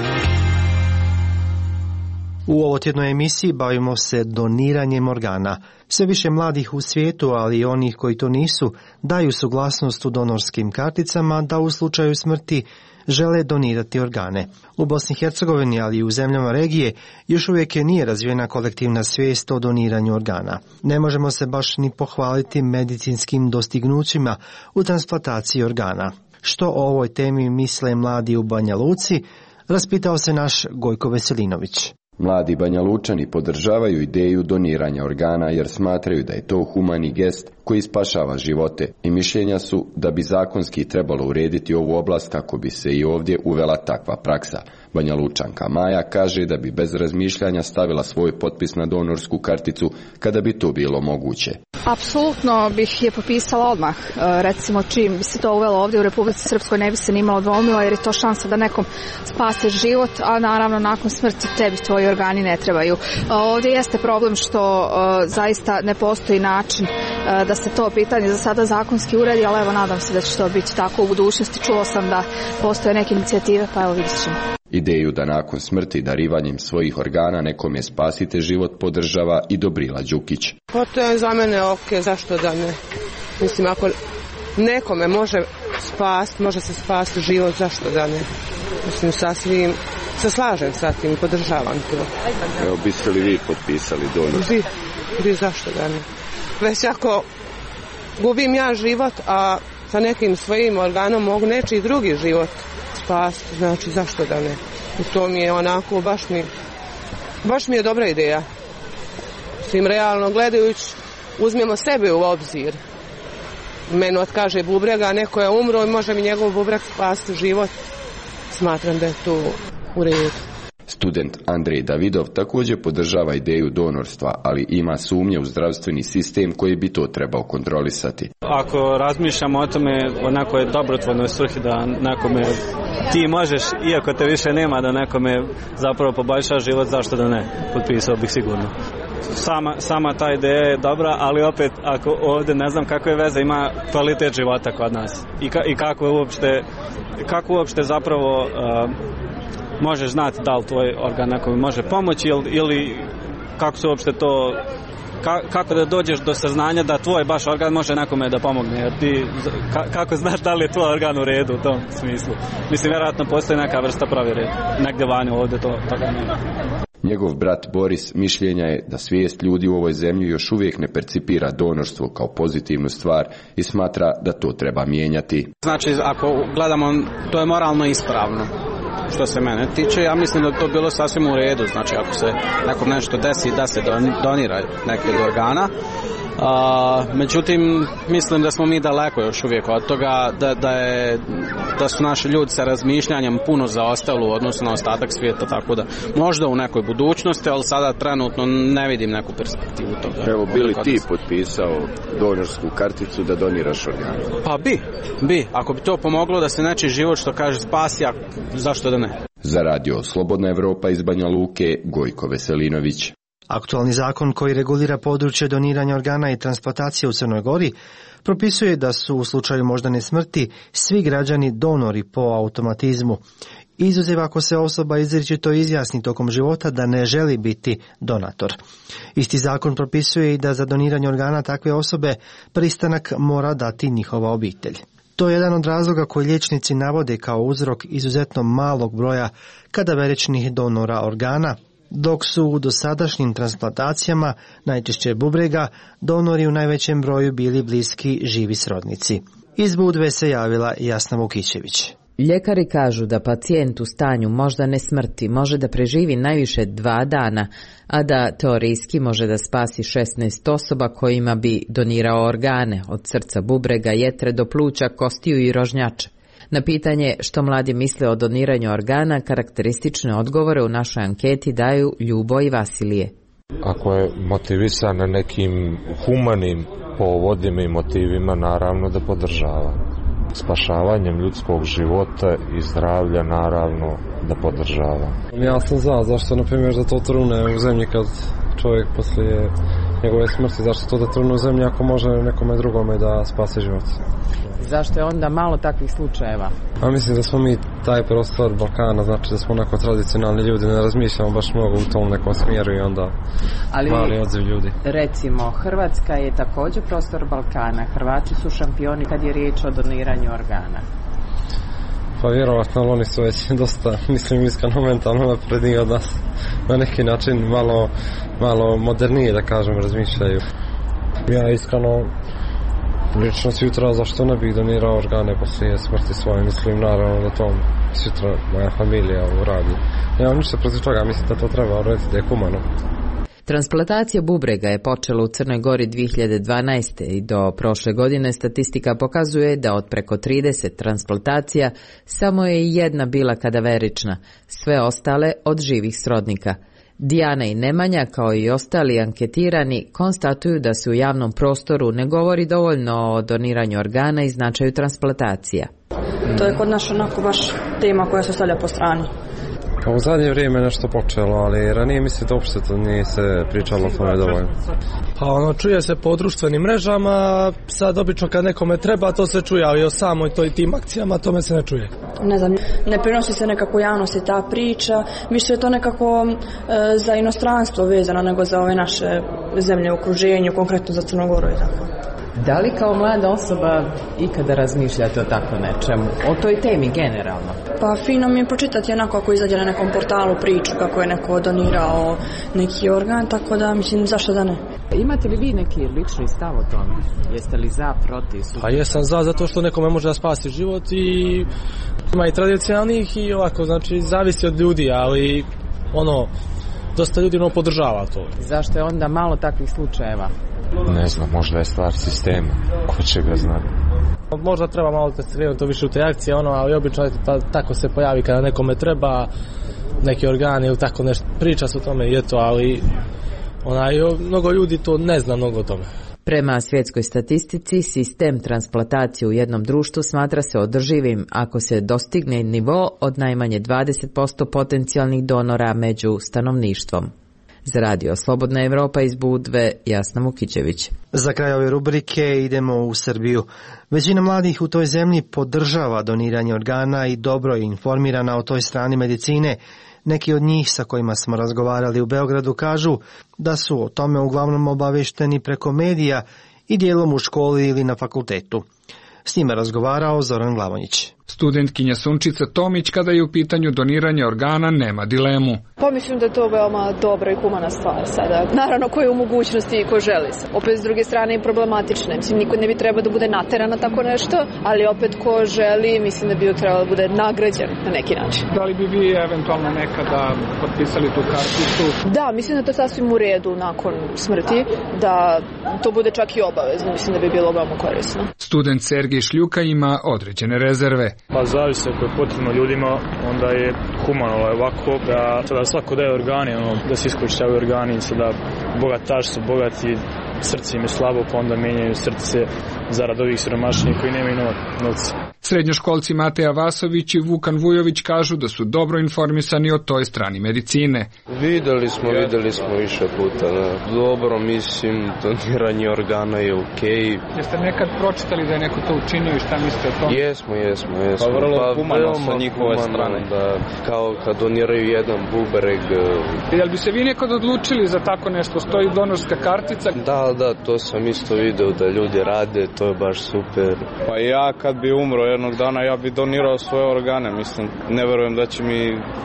U ovotjednoj emisiji bavimo se doniranjem organa. Sve više mladih u svijetu, ali i onih koji to nisu, daju suglasnost u donorskim karticama da u slučaju smrti žele donirati organe. U Bosni i Hercegovini, ali i u zemljama regije, još uvijek nije razvijena kolektivna svijest o doniranju organa. Ne možemo se baš ni pohvaliti medicinskim dostignućima u transplantaciji organa. Što o ovoj temi misle mladi u Banja Luci, raspitao se naš Gojko Veselinović. Mladi Banja Lučani podržavaju ideju doniranja organa jer smatraju da je to humani gest koji spašava živote i mišljenja su da bi zakonski trebalo urediti ovu oblast kako bi se i ovdje uvela takva praksa. Banja Lučanka Maja kaže da bi bez razmišljanja stavila svoj potpis na donorsku karticu kada bi to bilo moguće. Apsolutno bih je potpisala odmah. Recimo čim bi se to uvelo ovdje u Republici Srpskoj ne bi se nimalo dvomila jer je to šansa da nekom spase život, a naravno nakon smrti tebi tvoji organi ne trebaju. Ovdje jeste problem što zaista ne postoji način da se to pitanje za sada zakonski uredi, ali evo nadam se da će to biti tako u budućnosti. Čuo sam da postoje neke inicijative, pa evo vidjet ćemo. Ideju da nakon smrti darivanjem svojih organa nekome spasite život podržava i Dobrila Đukić. Pa to je za mene ok, zašto da ne? Mislim, ako nekome može spasti, može se spasti život, zašto da ne? Mislim, sasvim se slažem sa tim i podržavam to. Evo, biste li vi potpisali donor? Bi, bi, zašto da ne? Već ako gubim ja život, a sa nekim svojim organom mogu nečiji drugi život spasti, znači zašto da ne? I to mi je onako, baš mi, baš mi je dobra ideja. Svim realno gledajući, uzmemo sebe u obzir. Meni otkaže bubrega, neko je umro i može mi njegov bubreg spasti život. Smatram da je to u redu. Student Andrej Davidov također podržava ideju donorstva, ali ima sumnje u zdravstveni sistem koji bi to trebao kontrolisati. Ako razmišljamo o tome, o nekoj dobrotvornoj svrhi da nekome ti možeš, iako te više nema, da nekome zapravo poboljša život, zašto da ne? Potpisao bih sigurno. Sama, sama ta ideja je dobra, ali opet ako ovdje ne znam kakve veze ima kvalitet života kod nas i, ka, i kako uopšte, kako uopšte zapravo uh, možeš znati da li tvoj organ nekome može pomoći ili, ili kako se uopšte to, ka, kako da dođeš do saznanja da tvoj baš organ može nekome da pomogne, jer ti ka, kako znaš da li je tvoj organ u redu u tom smislu. Mislim, vjerojatno postoji neka vrsta provjere, negdje vani ovdje to, toga nema. Njegov brat Boris mišljenja je da svijest ljudi u ovoj zemlji još uvijek ne percipira donorstvo kao pozitivnu stvar i smatra da to treba mijenjati. Znači, ako gledamo, to je moralno ispravno. Što se mene tiče, ja mislim da to bilo sasvim u redu. Znači, ako se nekom nešto desi da se donira neke organa, a, međutim, mislim da smo mi daleko još uvijek od toga, da, da, je, da su naši ljudi sa razmišljanjem puno zaostali u odnosu na ostatak svijeta, tako da možda u nekoj budućnosti, ali sada trenutno ne vidim neku perspektivu toga. Evo, bi li ti potpisao donorsku karticu da doniraš organe? Pa bi, bi. Ako bi to pomoglo da se nečiji život, što kaže, spasi, a zašto da ne? Za radio Slobodna Evropa iz Banja Luke, Gojko Veselinović. Aktualni zakon koji regulira područje doniranja organa i transplantacije u Crnoj Gori propisuje da su u slučaju moždane smrti svi građani donori po automatizmu. Izuzev ako se osoba izričito izjasni tokom života da ne želi biti donator. Isti zakon propisuje i da za doniranje organa takve osobe pristanak mora dati njihova obitelj. To je jedan od razloga koji liječnici navode kao uzrok izuzetno malog broja kadaveričnih donora organa, dok su u dosadašnjim transplantacijama, najčešće bubrega, donori u najvećem broju bili bliski živi srodnici. Iz Budve se javila Jasna Vukićević. Ljekari kažu da pacijent u stanju moždane smrti može da preživi najviše dva dana, a da teorijski može da spasi šesnaest osoba kojima bi donirao organe, od srca, bubrega, jetre do pluća, kostiju i rožnjača. Na pitanje što mladi misle o doniranju organa, karakteristične odgovore u našoj anketi daju Ljubo i Vasilije. Ako je motivisan na nekim humanim povodima i motivima, naravno da podržava. Spašavanjem ljudskog života i zdravlja, naravno da podržava. Ja sam za, zašto na primjer da to trune u zemlji kad čovjek poslije njegove smrti, zašto to da trune u zemlji ako može nekome drugome da spase život. Zašto je onda malo takvih slučajeva? A mislim da smo mi taj prostor Balkana, znači da smo onako tradicionalni ljudi, ne razmišljamo baš mnogo u tom nekom smjeru i onda ali, mali odziv ljudi. Recimo, Hrvatska je također prostor Balkana, Hrvati su šampioni kad je riječ o doniranju organa. Pa vjerovatno, ali oni su već dosta, mislim, iskreno mentalno napredniji od nas. Na neki način malo, malo modernije, da kažem, razmišljaju. Ja iskreno lično sutra zašto ne bih donirao organe poslije smrti svoje, mislim naravno da to sutra moja familija uradi. Nemam ništa protiv toga, mislim da to treba uraditi, da je humano. Transplantacija bubrega je počela u Crnoj Gori dvije hiljade dvanaeste. i do prošle godine statistika pokazuje da od preko trideset transplantacija samo je jedna bila kadaverična, sve ostale od živih srodnika. Dijana i Nemanja, kao i ostali anketirani, konstatuju da se u javnom prostoru ne govori dovoljno o doniranju organa i značaju transplantacija. To je kod nas onako baš tema koja se stavlja po strani. Pa u zadnje vrijeme nešto počelo, ali ranije mislim da uopšte to nije se pričalo o tome dovoljno. Pa ono, čuje se po društvenim mrežama, sad obično kad nekome treba to se čuje, ali o samoj toj tim akcijama tome se ne čuje. Ne znam, ne prenosi se nekako u javnosti ta priča, više je to nekako e, za inostranstvo vezano nego za ove naše zemlje u okruženju, konkretno za Crnogoru i tako. Da li kao mlada osoba ikada razmišljate o tako nečemu, o toj temi generalno? Pa fino mi je pročitati onako ako izađe na nekom portalu priču kako je neko donirao neki organ, tako da mislim zašto da ne. Imate li vi neki lični stav o tome? Jeste li za, protiv? Pa jesam za, zato što nekome može da spasi život i ima i tradicionalnih i ovako, znači zavisi od ljudi, ali ono, dosta ljudi ono podržava to. Zašto je onda malo takvih slučajeva? Ne znam, možda je stvar sistema, ko će ga znati. Možda treba malo da se to više u te akcije, ono, ali obično ta, tako se pojavi kada nekome treba neki organi ili tako nešto, priča se o tome i eto, ali onaj, mnogo ljudi to ne zna mnogo o tome. Prema svjetskoj statistici, sistem transplantacije u jednom društvu smatra se održivim ako se dostigne nivo od najmanje dvadeset posto potencijalnih donora među stanovništvom. Za radio Slobodna Evropa iz Budve, Jasna Mukićević. Za kraj ove rubrike idemo u Srbiju. Većina mladih u toj zemlji podržava doniranje organa i dobro je informirana o toj strani medicine. Neki od njih sa kojima smo razgovarali u Beogradu kažu da su o tome uglavnom obavešteni preko medija i dijelom u školi ili na fakultetu. S njima razgovarao Zoran Glavonjić. Studentkinja Sunčica Tomić kada je u pitanju doniranja organa nema dilemu. Pa mislim da je to veoma dobra i humana stvar sada. Naravno ko je u mogućnosti i ko želi se. Opet s druge strane i problematične. Mislim niko ne bi trebao da bude nateran na tako nešto, ali opet ko želi mislim da bi trebalo da bude nagrađen na neki način. Da li bi vi eventualno nekada potpisali tu karticu? Da, mislim da je to sasvim u redu nakon smrti, da to bude čak i obavezno. Mislim da bi bilo veoma korisno. Student Sergej Šljuka ima određene rezerve. Pa zavisi ako je potrebno ljudima, onda je humano ovako da, da svako daje organi, ono, da se iskorištavaju organi, da bogataši su bogati, srce im je slabo, pa onda menjaju srce zarad ovih siromašnih koji nemaju novca. Srednjoškolci Mateja Vasović i Vukan Vujović kažu da su dobro informisani o toj strani medicine. Videli smo, videli smo više puta. Da. Dobro, mislim, doniranje organa je okej. Okay. Jeste nekad pročitali da je neko to učinio i šta mislite o tom? Jesmo, jesmo, jesmo. Pa vrlo pa, humano sa njihove strane. Da, kao kad doniraju jedan bubreg. Jel bi se vi nekad odlučili za tako nešto? Stoji donorska kartica? Da, da, to sam isto video da ljudi rade, to je baš super. Pa ja kad bi umro jednog dana ja bi donirao svoje organe, mislim, ne verujem da će mi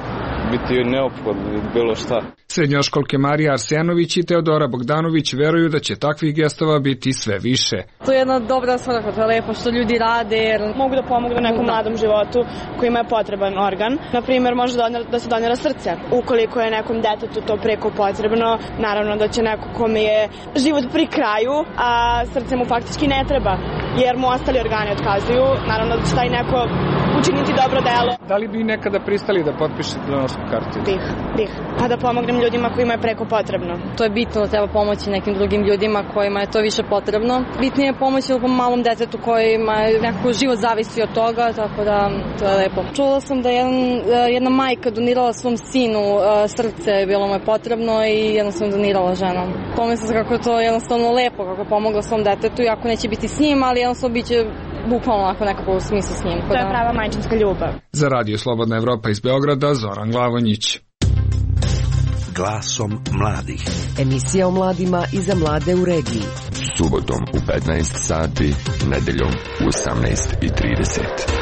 biti neophodno bilo šta. Srednjoškolke Marija Arsenović i Teodora Bogdanović veruju da će takvih gestova biti sve više. To je jedna dobra stvar, to je lepo što ljudi rade jer mogu da pomognu nekom mladom životu kojima je potreban organ. Naprimjer, može da se donira srce. Ukoliko je nekom detetu to preko potrebno, naravno da će neko kome je život pri kraju, a srce mu faktički ne treba, jer mu ostali organi otkazuju. Naravno da će taj neko u učiniti dobro delo. Da li bi nekada pristali da potpišete donorsku karticu? Bih, bih. A da pomognem ljudima kojima je preko potrebno. To je bitno, treba pomoći nekim drugim ljudima kojima je to više potrebno. Bitnije je pomoći ovom malom detetu kojima je nekako život zavisi od toga, tako da to je lepo. Čula sam da je jedan, jedna majka donirala svom sinu srce, bilo mu je potrebno i jednostavno donirala ženom. Pomislim se kako je to jednostavno lepo, kako je pomogla svom detetu, iako neće biti s njim, ali jednostavno bit će bukvalno onako nekako u smislu s njim. To je prava majčinska ljubav. Za Radio Slobodna Evropa iz Beograda, Zoran Glavonjić. Glasom mladih. Emisija o mladima i za mlade u regiji. Subotom u petnaest sati, nedeljom u osamnaest i trideset.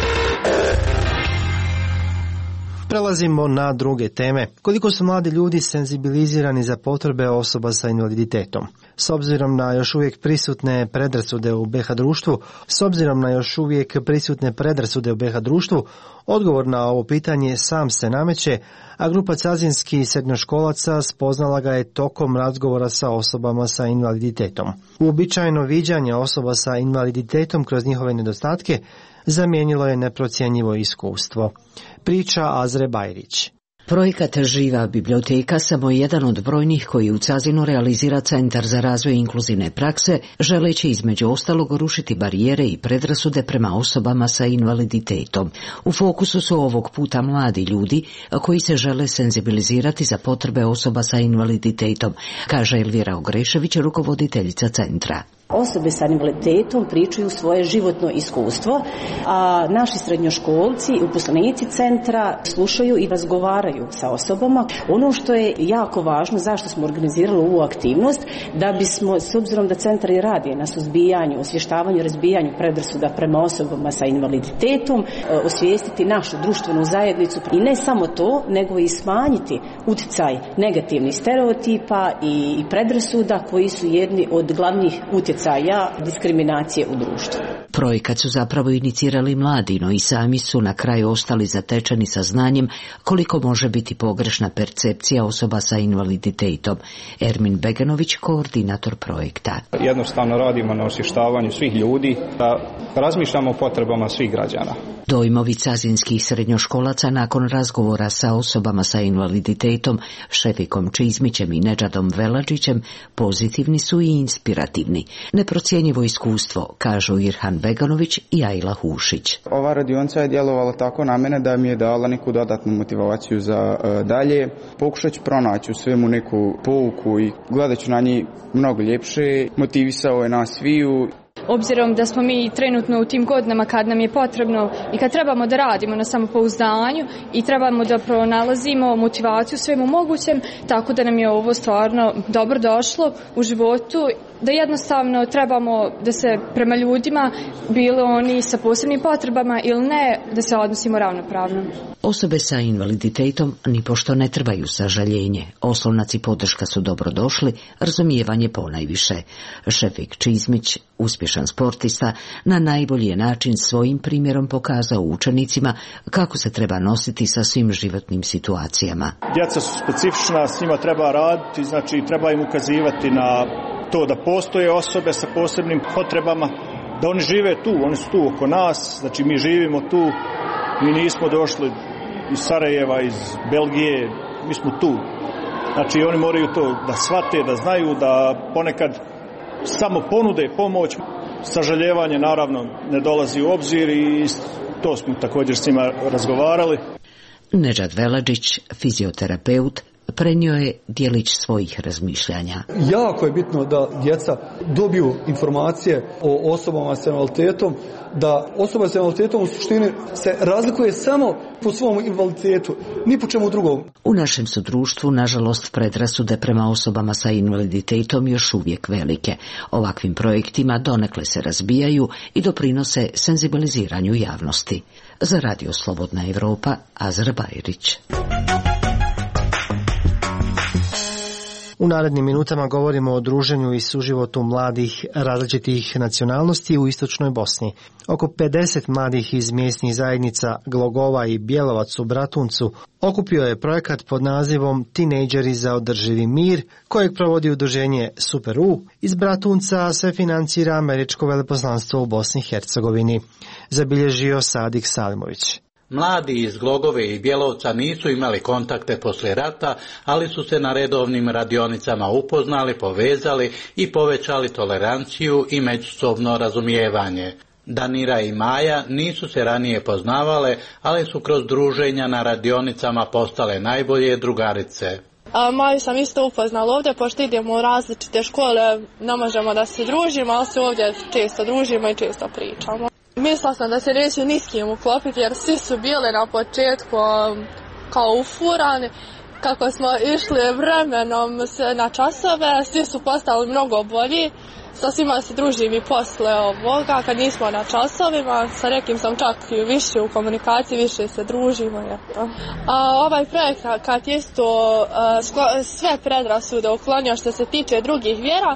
Prelazimo na druge teme. Koliko su mladi ljudi senzibilizirani za potrebe osoba sa invaliditetom? S obzirom na još uvijek prisutne predrasude u be ha društvu, s obzirom na još uvijek prisutne predrasude u be ha društvu, odgovor na ovo pitanje sam se nameće, a grupa cazinskih srednjoškolaca spoznala ga je tokom razgovora sa osobama sa invaliditetom. Uobičajeno viđanje osoba sa invaliditetom kroz njihove nedostatke zamijenilo je neprocjenjivo iskustvo. Priča Azre Bajrić. Projekat Živa biblioteka samo je jedan od brojnih koji u Cazinu realizira Centar za razvoj inkluzivne prakse, želeći između ostalog rušiti barijere i predrasude prema osobama sa invaliditetom. U fokusu su ovog puta mladi ljudi koji se žele senzibilizirati za potrebe osoba sa invaliditetom, kaže Elvira Ogrešević, rukovoditeljica centra. Osobe sa invaliditetom pričaju svoje životno iskustvo, a naši srednjoškolci i uposlenici centra slušaju i razgovaraju sa osobama. Ono što je jako važno, zašto smo organizirali ovu aktivnost, da bismo, s obzirom da centar i radi na suzbijanju, osvještavanju, razbijanju predrasuda prema osobama sa invaliditetom, osvijestiti našu društvenu zajednicu i ne samo to, nego i smanjiti utjecaj negativnih stereotipa i predrasuda koji su jedni od glavnih utjecaja diskriminacije u društvu. Projekat su zapravo inicirali mladi, no i sami su na kraju ostali zatečeni sa znanjem koliko može biti pogrešna percepcija osoba sa invaliditetom. Ermin Beganović, koordinator projekta. Jednostavno radimo na osvještavanju svih ljudi, da razmišljamo o potrebama svih građana. Dojmovi cazinskih srednjoškolaca nakon razgovora sa osobama sa invaliditetom, Šefikom Čizmićem i Nedžadom Veladžićem, pozitivni su i inspirativni. Neprocjenjivo iskustvo, kažu Irhan Beganović i Ajla Hušić. Ova radionica je djelovala tako na mene da mi je dala neku dodatnu motivaciju za uh, dalje. Pokušat ću pronaći u svemu neku pouku i gledat ću na njih mnogo ljepše. Motivisao je nas sviju. Obzirom da smo mi trenutno u tim godinama kad nam je potrebno i kad trebamo da radimo na samopouzdanju i trebamo da pronalazimo motivaciju svemu mogućem, tako da nam je ovo stvarno dobro došlo u životu, da jednostavno trebamo da se prema ljudima, bilo oni sa posebnim potrebama ili ne, da se odnosimo ravnopravno. Osobe sa invaliditetom nipošto ne trebaju sažaljenje. Oslonac i podrška su dobro došli, razumijevanje ponajviše. Šefik Čizmić, uspješan sportista, na najbolji je način svojim primjerom pokazao učenicima kako se treba nositi sa svim životnim situacijama. Djeca su specifična, s njima treba raditi, znači treba im ukazivati na to da postoje osobe sa posebnim potrebama, da oni žive tu, oni su tu oko nas, znači mi živimo tu, mi nismo došli iz Sarajeva, iz Belgije, mi smo tu. Znači oni moraju to da shvate, da znaju, da ponekad samo ponude pomoć, sažaljevanje naravno ne dolazi u obzir i to smo također s njima razgovarali. Nedžad Veladžić, fizioterapeut, prenio je dijelić svojih razmišljanja. Jako je bitno da djeca dobiju informacije o osobama s invaliditetom, da osoba s invaliditetom u suštini se razlikuje samo po svom invaliditetu, ni po čemu drugom. U našem su društvu, nažalost, predrasude prema osobama sa invaliditetom još uvijek velike. Ovakvim projektima donekle se razbijaju i doprinose senzibiliziranju javnosti. Za Radio Slobodna Evropa, Azra Bajrić. U narednim minutama govorimo o druženju i suživotu mladih različitih nacionalnosti u istočnoj Bosni. Oko pedeset mladih iz mjesnih zajednica Glogova i Bjelovac u Bratuncu okupio je projekat pod nazivom Tinejdžeri za održivi mir, kojeg provodi udruženje Super U. Iz Bratunca se financira američko veleposlanstvo u Bosni i Hercegovini, zabilježio Sadik Salimović. Mladi iz Glogove i Bjelovca nisu imali kontakte poslije rata, ali su se na redovnim radionicama upoznali, povezali i povećali toleranciju i međusobno razumijevanje. Danira i Maja nisu se ranije poznavale, ali su kroz druženja na radionicama postale najbolje drugarice. A, Maju sam isto upoznala ovdje, pošto idemo u različite škole, ne možemo da se družimo, ali se ovdje često družimo i često pričamo. Mislila sam da se neću ni s kim uklopiti, jer svi su bili na početku kao ufurani. Kako smo išli vremenom na časove, svi su postali mnogo bolji. Sa svima se družim i posle ovoga, kad nismo na časovima, sa nekim sam čak više u komunikaciji, više se družimo. A ovaj projekt kad isto sve predrasude uklonio što se tiče drugih vjera,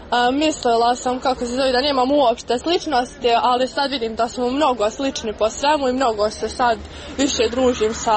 mislila sam kako se zove da nemam uopšte sličnosti, ali sad vidim da smo mnogo slični po svemu i mnogo se sad više družim sa...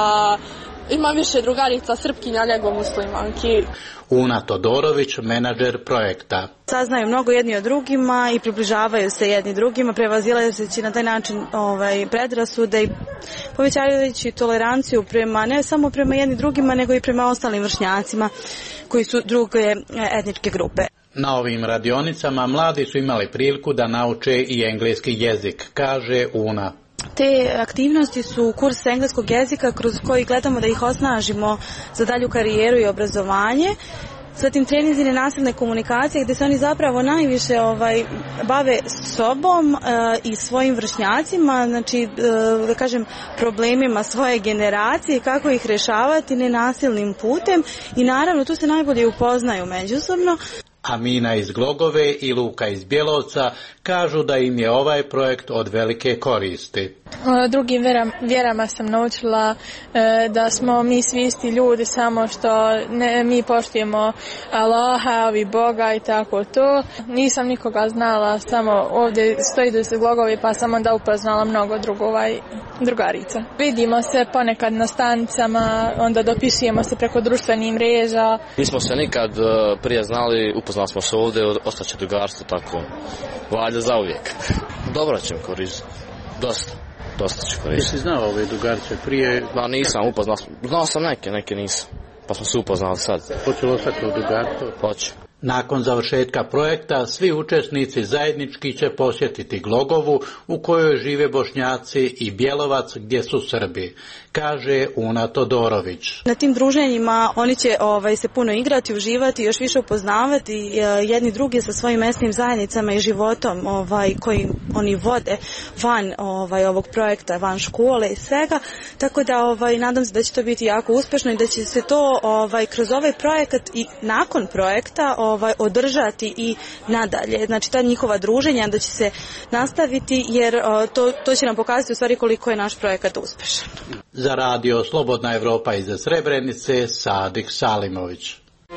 Ima više drugarica Srpkinja nego muslimanki. Una Todorović, menadžer projekta. Saznaju mnogo jedni od drugima i približavaju se jedni drugima, prevazilazeći na taj način ovaj, predrasude i povećavajući toleranciju prema, ne samo prema jedni drugima, nego i prema ostalim vršnjacima koji su druge etničke grupe. Na ovim radionicama mladi su imali priliku da nauče i engleski jezik, kaže Una. Te aktivnosti su kurs engleskog jezika kroz koji gledamo da ih osnažimo za dalju karijeru i obrazovanje. Zatim treninzi nenasilne komunikacije gdje se oni zapravo najviše ovaj, bave sobom e, i svojim vršnjacima, znači e, da kažem problemima svoje generacije, kako ih rješavati nenasilnim putem i naravno tu se najbolje upoznaju međusobno. Amina iz Glogove i Luka iz Bjelovca kažu da im je ovaj projekt od velike koristi. Drugim vjerama, vjerama sam naučila e, da smo mi svi isti ljudi, samo što ne, mi poštujemo Allaha, ovi Boga i tako to. Nisam nikoga znala, samo ovdje stoji da se Glogove pa sam onda upoznala mnogo drugova i drugarica. Vidimo se ponekad na stanicama, onda dopisujemo se preko društvenih mreža. Nismo se nikad prije znali, upoznali smo se ovdje, ostaće drugarstvo tako, valjda zauvijek. Dobro ćemo koristiti, dosta. Dosta ću koristiti. Jesi znao ove drugarice prije? Da, nisam upoznao, znao sam neke, neke nisam, pa smo se upoznali sad. Hoće li ostati u drugarstvu? Hoće. Nakon završetka projekta svi učesnici zajednički će posjetiti Glogovu u kojoj žive Bošnjaci i Bjelovac gdje su Srbi, kaže Una Todorović. Na tim druženjima oni će ovaj, se puno igrati, uživati, još više upoznavati jedni drugi sa svojim mesnim zajednicama i životom ovaj, koji oni vode van ovaj, ovog projekta, van škole i svega. Tako da ovaj, nadam se da će to biti jako uspješno i da će se to ovaj, kroz ovaj projekat i nakon projekta ovaj, održati i nadalje. Znači ta njihova druženja da će se nastaviti jer to, to će nam pokazati u stvari koliko je naš projekat uspješan. Za radio Slobodna Evropa iz Srebrenice, Sadik Salimović.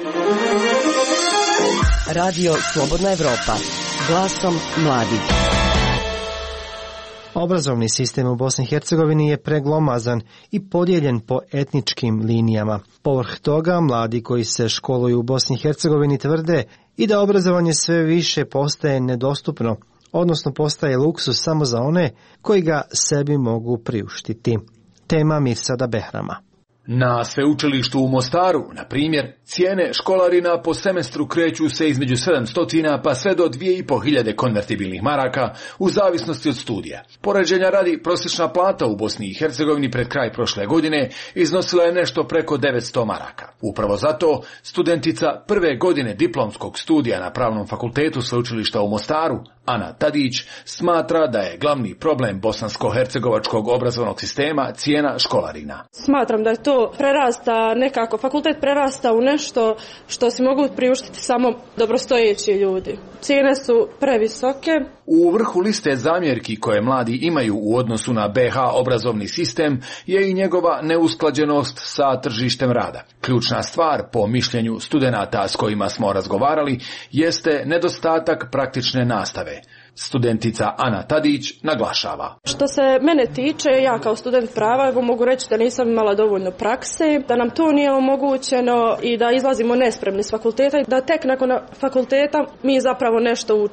Radio Slobodna Evropa, glasom mladih. Obrazovni sistem u Bosni i Hercegovini je preglomazan i podijeljen po etničkim linijama. Povrh toga, mladi koji se školuju u Bosni i Hercegovini tvrde i da obrazovanje sve više postaje nedostupno, odnosno postaje luksus samo za one koji ga sebi mogu priuštiti. Tema Mirsada Behrama. Na sveučilištu u Mostaru, na primjer, cijene školarina po semestru kreću se između sedamsto pa sve do dvije i pol hiljade konvertibilnih maraka u zavisnosti od studija. Poređenja radi, prosječna plata u Bosni i Hercegovini pred kraj prošle godine iznosila je nešto preko devetsto maraka. Upravo zato studentica prve godine diplomskog studija na Pravnom fakultetu sveučilišta u Mostaru, Ana Tadić, smatra da je glavni problem bosansko-hercegovačkog obrazovnog sistema cijena školarina. Smatram da je to prerasta nekako, fakultet prerasta u nešto što si mogu priuštiti samo dobrostojeći ljudi. Cijene su previsoke. U vrhu liste zamjerki koje mladi imaju u odnosu na B H obrazovni sistem je i njegova neusklađenost sa tržištem rada. Ključna stvar, po mišljenju studenata s kojima smo razgovarali, jeste nedostatak praktične nastave. Studentica Ana Tadić naglašava. Što se mene tiče, ja kao student prava evo mogu reći da nisam imala dovoljno prakse, da nam to nije omogućeno i da izlazimo nespremni s fakulteta i da tek nakon fakulteta mi zapravo nešto učimo.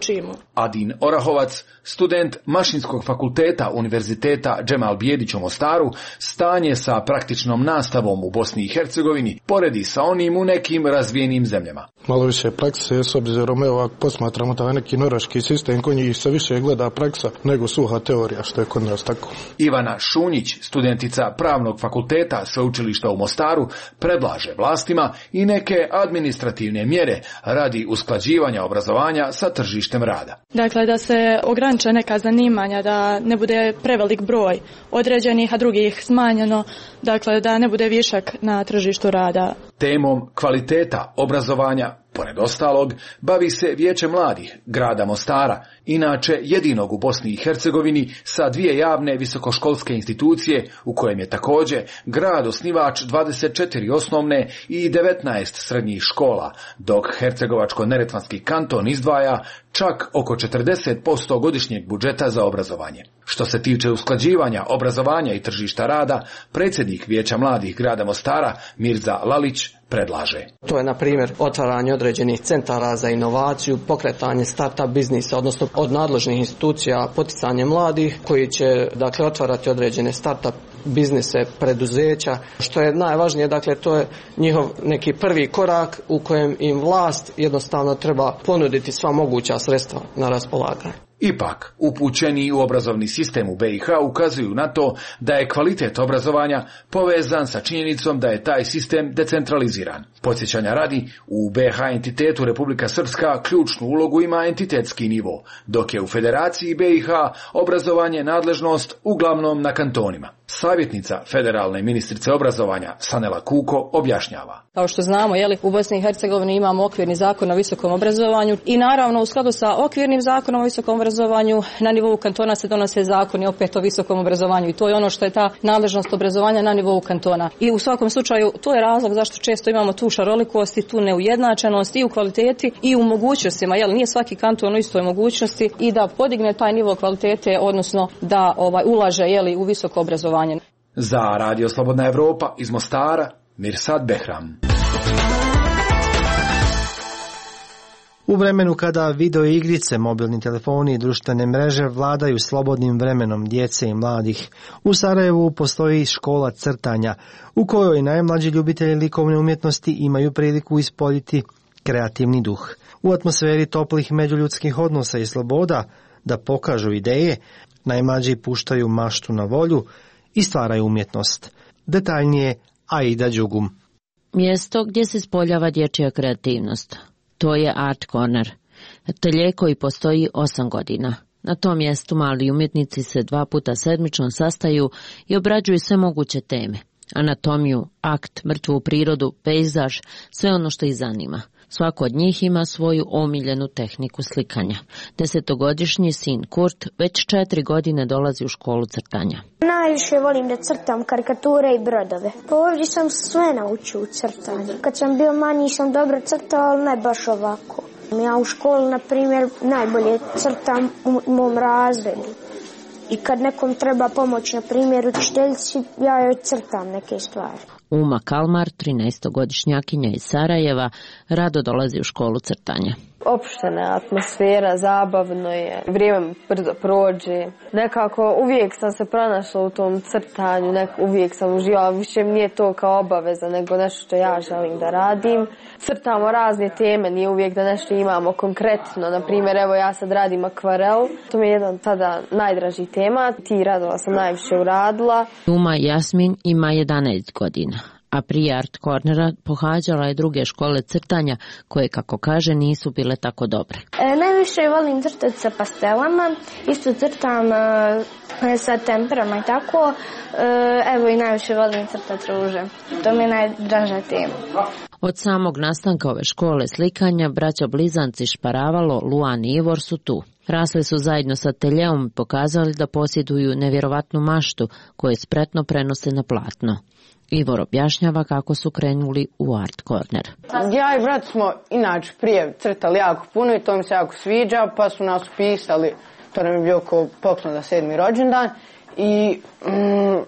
Adin Orahovac, student Mašinskog fakulteta Univerziteta Džemal Bijedić u Mostaru, stanje sa praktičnom nastavom u Bosni i Hercegovini poredi sa onim u nekim razvijenim zemljama. Malo više prakse, s obzirom, evo, ako posmatramo taj neki norveški sistem, kod njih se više gleda praksa nego suha teorija, što je kod nas tako. Ivana Šunjić, studentica Pravnog fakulteta Sveučilišta u Mostaru, predlaže vlastima i neke administrativne mjere radi usklađivanja obrazovanja sa tržištem rada. Dakle, da se ograniče neka zanimanja, da ne bude prevelik broj određenih, a drugih smanjeno, dakle da ne bude višak na tržištu rada. Temom kvaliteta obrazovanja, pored ostalog, bavi se Vijeće mladih grada Mostara, inače jedinog u Bosni i Hercegovini sa dvije javne visokoškolske institucije u kojem je također grad osnivač dvadeset četiri osnovne i devetnaest srednjih škola, dok Hercegovačko-neretvanski kanton izdvaja čak oko četrdeset posto godišnjeg budžeta za obrazovanje. Što se tiče usklađivanja obrazovanja i tržišta rada, predsjednik Vijeća mladih grada Mostara Mirza Lalić predlaže. To je, na primjer, otvaranje određenih centara za inovaciju, pokretanje start-up biznisa, odnosno od nadležnih institucija poticanje mladih koji će, dakle, otvarati određene start-up biznise, preduzeća. Što je najvažnije, dakle, to je njihov neki prvi korak u kojem im vlast jednostavno treba ponuditi sva moguća sredstva na raspolaganje. Ipak, upućeni u obrazovni sistem u be i ha ukazuju na to da je kvalitet obrazovanja povezan sa činjenicom da je taj sistem decentraliziran. Podsjećanja radi, u be ha entitetu Republika Srpska ključnu ulogu ima entitetski nivo, dok je u Federaciji be i ha obrazovanje nadležnost uglavnom na kantonima. Savjetnica federalne ministrice obrazovanja Sanela Kuko objašnjava. Kao što znamo, jeli, u Bosni i Hercegovini imamo okvirni zakon o visokom obrazovanju i naravno u skladu sa okvirnim zakonom o visokom obrazovanju na nivou kantona se donose zakoni opet o visokom obrazovanju i to je ono što je ta nadležnost obrazovanja na nivou kantona. I u svakom slučaju to je razlog zašto često imamo tu šarolikost i tu neujednačenost i u kvaliteti i u mogućnostima, jel nije svaki kanton u istoj mogućnosti i da podigne taj nivo kvalitete, odnosno da ovaj ulaže jeli u visoko obrazovanje. Za Radio Slobodna Evropa iz Mostara, Mirsad Behram. U vremenu kada video igrice, mobilni telefoni i društvene mreže vladaju slobodnim vremenom djece i mladih, u Sarajevu postoji škola crtanja u kojoj najmlađi ljubitelji likovne umjetnosti imaju priliku ispoljiti kreativni duh. U atmosferi toplih međuljudskih odnosa i sloboda da pokažu ideje, najmlađi puštaju maštu na volju i stvaraju umjetnost. Detaljnije Aida Đugum. Mjesto gdje se spoljava dječja kreativnost. To je Art Corner, atelje koji postoji osam godina. Na tom mjestu mali umjetnici se dva puta sedmično sastaju i obrađuju sve moguće teme. Anatomiju, akt, mrtvu prirodu, pejzaž, sve ono što ih zanima. Svako od njih ima svoju omiljenu tehniku slikanja. Desetogodišnji sin Kurt već četiri godine dolazi u školu crtanja. Najviše volim da crtam karikature i brodove. Pa ovdje sam sve naučio u crtanju. Kad sam bio manji sam dobro crtao, ali ne baš ovako. Ja u školu, na primjer, najbolje crtam u mom razredu. I kad nekom treba pomoć, na primjer učiteljici, ja joj crtam neke stvari. Uma Kalmar, trinaestogodišnjakinja iz Sarajeva, rado dolazi u školu crtanja. Opuštena atmosfera, zabavno je, vrijeme brzo prođe. Nekako uvijek sam se pronašla u tom crtanju, nek, uvijek sam uživala, više mi nije to kao obaveza nego nešto što ja želim da radim. Crtamo razne teme, nije uvijek da nešto imamo konkretno, na primjer evo ja sad radim akvarel, to mi je jedan tada najdraži tema, ti radova sam najviše uradila. Uma Jasmin ima jedanaest godina. A prije Art Cornera pohađala je druge škole crtanja koje, kako kaže, nisu bile tako dobre. E, najviše volim crtati sa pastelama, isto crtam e, sa temperama i tako. E, evo i najviše volim crtati ruže. To mi je najdraža tema. Od samog nastanka ove škole slikanja, braća blizanci Šparavalo, Luan i Ivor su tu. Rasli su zajedno sa ateljeom i pokazali da posjeduju nevjerovatnu maštu koju spretno prenose na platno. Ivor objašnjava kako su krenuli u Art Corner. Ja i brat smo inače prije crtali jako puno i to mi se jako sviđa, pa su nas upisali, to nam je bio kao poklon za sedmi rođendan i mm,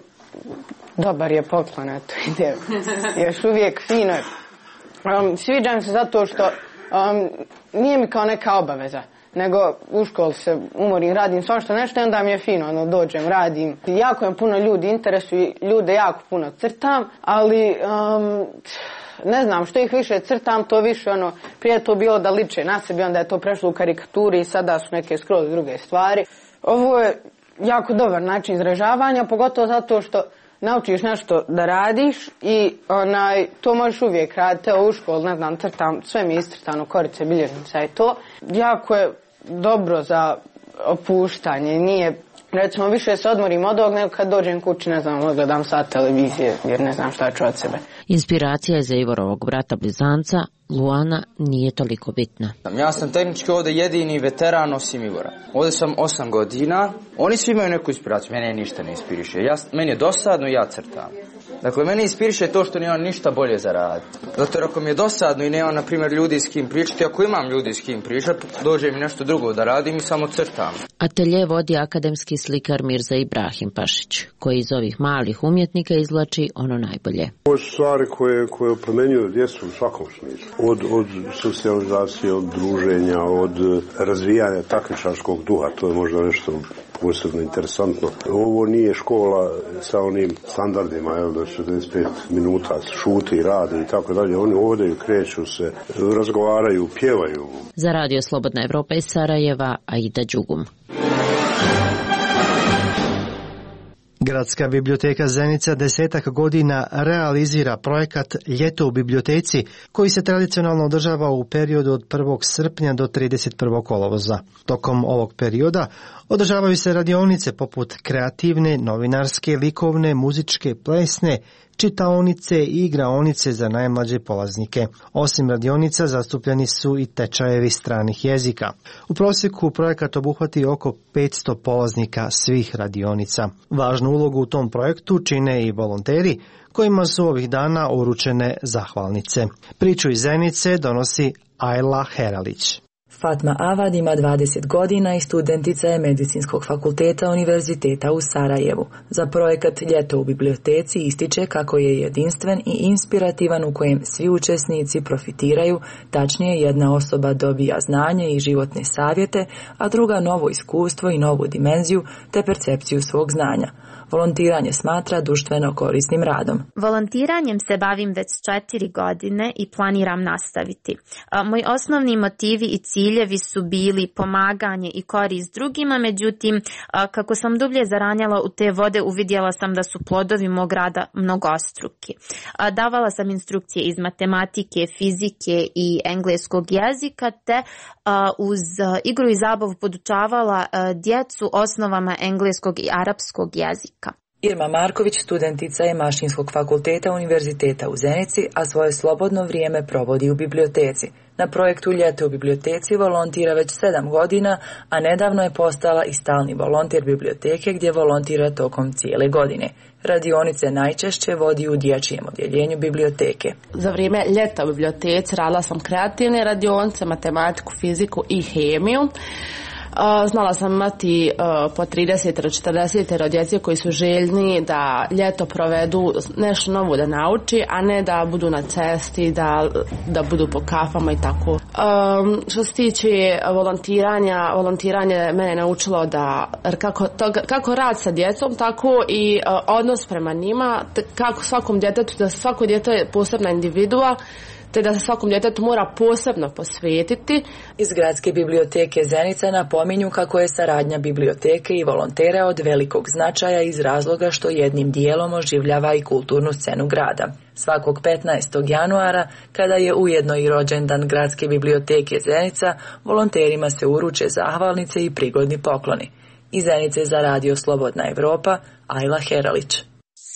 dobar je poklon, eto ide, još uvijek fino je. Um, sviđa mi se zato što um, nije mi kao neka obaveza. nego u školi se umorim, radim svašta nešto i onda mi je fino, ono, dođem, radim. Jako je puno ljudi interesuju, ljude jako puno crtam, ali um, ne znam, što ih više crtam, to više, ono, prije to bilo da liče na sebi, onda je to prešlo u karikaturi i sada su neke skroz druge stvari. Ovo je jako dobar način izražavanja, pogotovo zato što naučiš nešto da radiš i onaj, to možeš uvijek raditi. Evo u školu, ne znam, crtam, sve mi je iscrtano, korice, bilježnica i to. Jako je dobro za opuštanje, nije, recimo, više se odmorim od ovog nego kad dođem kući, ne znam, odgledam sat televizije jer ne znam šta ću od sebe. Inspiracija za Ivorovog brata blizanca, Luana, nije toliko bitna. Ja sam tehnički ovdje jedini veteran osim Ivora. Ovdje sam osam godina. Oni svi imaju neku inspiraciju. Mene ništa ne inspiriše. Ja, meni je dosadno i ja crtam. Dakle, mene inspiriše to što nemam ništa bolje za raditi. Zato jer ako mi je dosadno i nemam, na primjer, ljudi s kim pričati, ako imam ljudi s kim pričati, dođe mi nešto drugo da radim i samo crtam. Atelje vodi akademski slikar Mirza Ibrahim Pašić, koji iz ovih malih umjetnika izvlači ono najbolje. Ovo su stvari koje, koje oplemenjuju djecu u svakom smislu. Od, od socijalizacije, od druženja, od razvijanja takmičarskog duha, to je možda nešto posebno interesantno. Ovo nije škola sa onim standardima, jel, da četrdeset pet minuta šuti, radi i tako dalje. Oni ovdje kreću se, razgovaraju, pjevaju. Za Radio Slobodna Evropa iz Sarajeva, Aida Đugum. Gradska biblioteka Zenica desetak godina realizira projekat Ljeto u biblioteci, koji se tradicionalno održava u periodu od prvog srpnja do trideset prvog kolovoza. Tokom ovog perioda održavaju se radionice poput kreativne, novinarske, likovne, muzičke, plesne, čitaonice i igraonice za najmlađe polaznike. Osim radionica zastupljeni su i tečajevi stranih jezika. U prosjeku projekat obuhvati oko petsto polaznika svih radionica. Važnu ulogu u tom projektu čine i volonteri, kojima su ovih dana uručene zahvalnice. Priču iz Zenice donosi Ajla Heralić. Fatma Avad ima dvadeset godina i studentica je Medicinskog fakulteta Univerziteta u Sarajevu. Za projekat Ljeto u biblioteci ističe kako je jedinstven i inspirativan u kojem svi učesnici profitiraju, tačnije jedna osoba dobija znanje i životne savjete, a druga novo iskustvo i novu dimenziju te percepciju svog znanja. Volontiranje smatra društveno korisnim radom. Volontiranjem se bavim već četiri godine i planiram nastaviti. Moji osnovni motivi i ciljevi su bili pomaganje i korist drugima, međutim, kako sam dublje zaranjala u te vode, uvidjela sam da su plodovi mog rada mnogostruki. Davala sam instrukcije iz matematike, fizike i engleskog jezika, te uz igru i zabavu podučavala djecu osnovama engleskog i arapskog jezika. Irma Marković studentica je Mašinskog fakulteta Univerziteta u Zenici, a svoje slobodno vrijeme provodi u biblioteci. Na projektu Ljeto u biblioteci volontira već sedam godina, a nedavno je postala i stalni volonter biblioteke gdje volontira tokom cijele godine. Radionice najčešće vodi u dječjem odjeljenju biblioteke. Za vrijeme ljeta u biblioteci radila sam kreativne radionice, matematiku, fiziku i hemiju. Znala sam imati po trideset do četrdeset djece koji su željni da ljeto provedu nešto novo da nauči, a ne da budu na cesti, da, da budu po kafama i tako. Um, što se tiče volontiranja, volontiranje mene naučilo da kako, to, kako rad sa djecom, tako i uh, odnos prema njima, kako svakom djetetu, da svako dijete je posebna individua, te da se svakom djetetu mora posebno posvetiti. Iz Gradske biblioteke Zenica napominju kako je saradnja biblioteke i volontera od velikog značaja iz razloga što jednim dijelom oživljava i kulturnu scenu grada. Svakog petnaestog januara, kada je ujedno i rođendan Gradske biblioteke Zenica, volonterima se uruče zahvalnice i prigodni pokloni. Iz Zenice za Radio Slobodna Evropa, Ajla Heralić.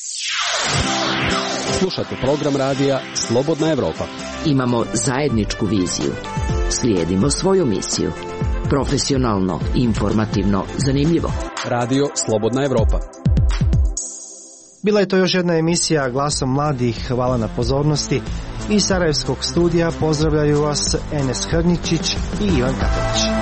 Slušate program radija Slobodna Evropa. Imamo zajedničku viziju. Slijedimo svoju misiju. Profesionalno, informativno, zanimljivo. Radio Slobodna Evropa. Bila je to još jedna emisija Glasom mladih. Hvala na pozornosti. Iz Sarajevskog studija pozdravljaju vas Enes Hrničić i Ivan Katović.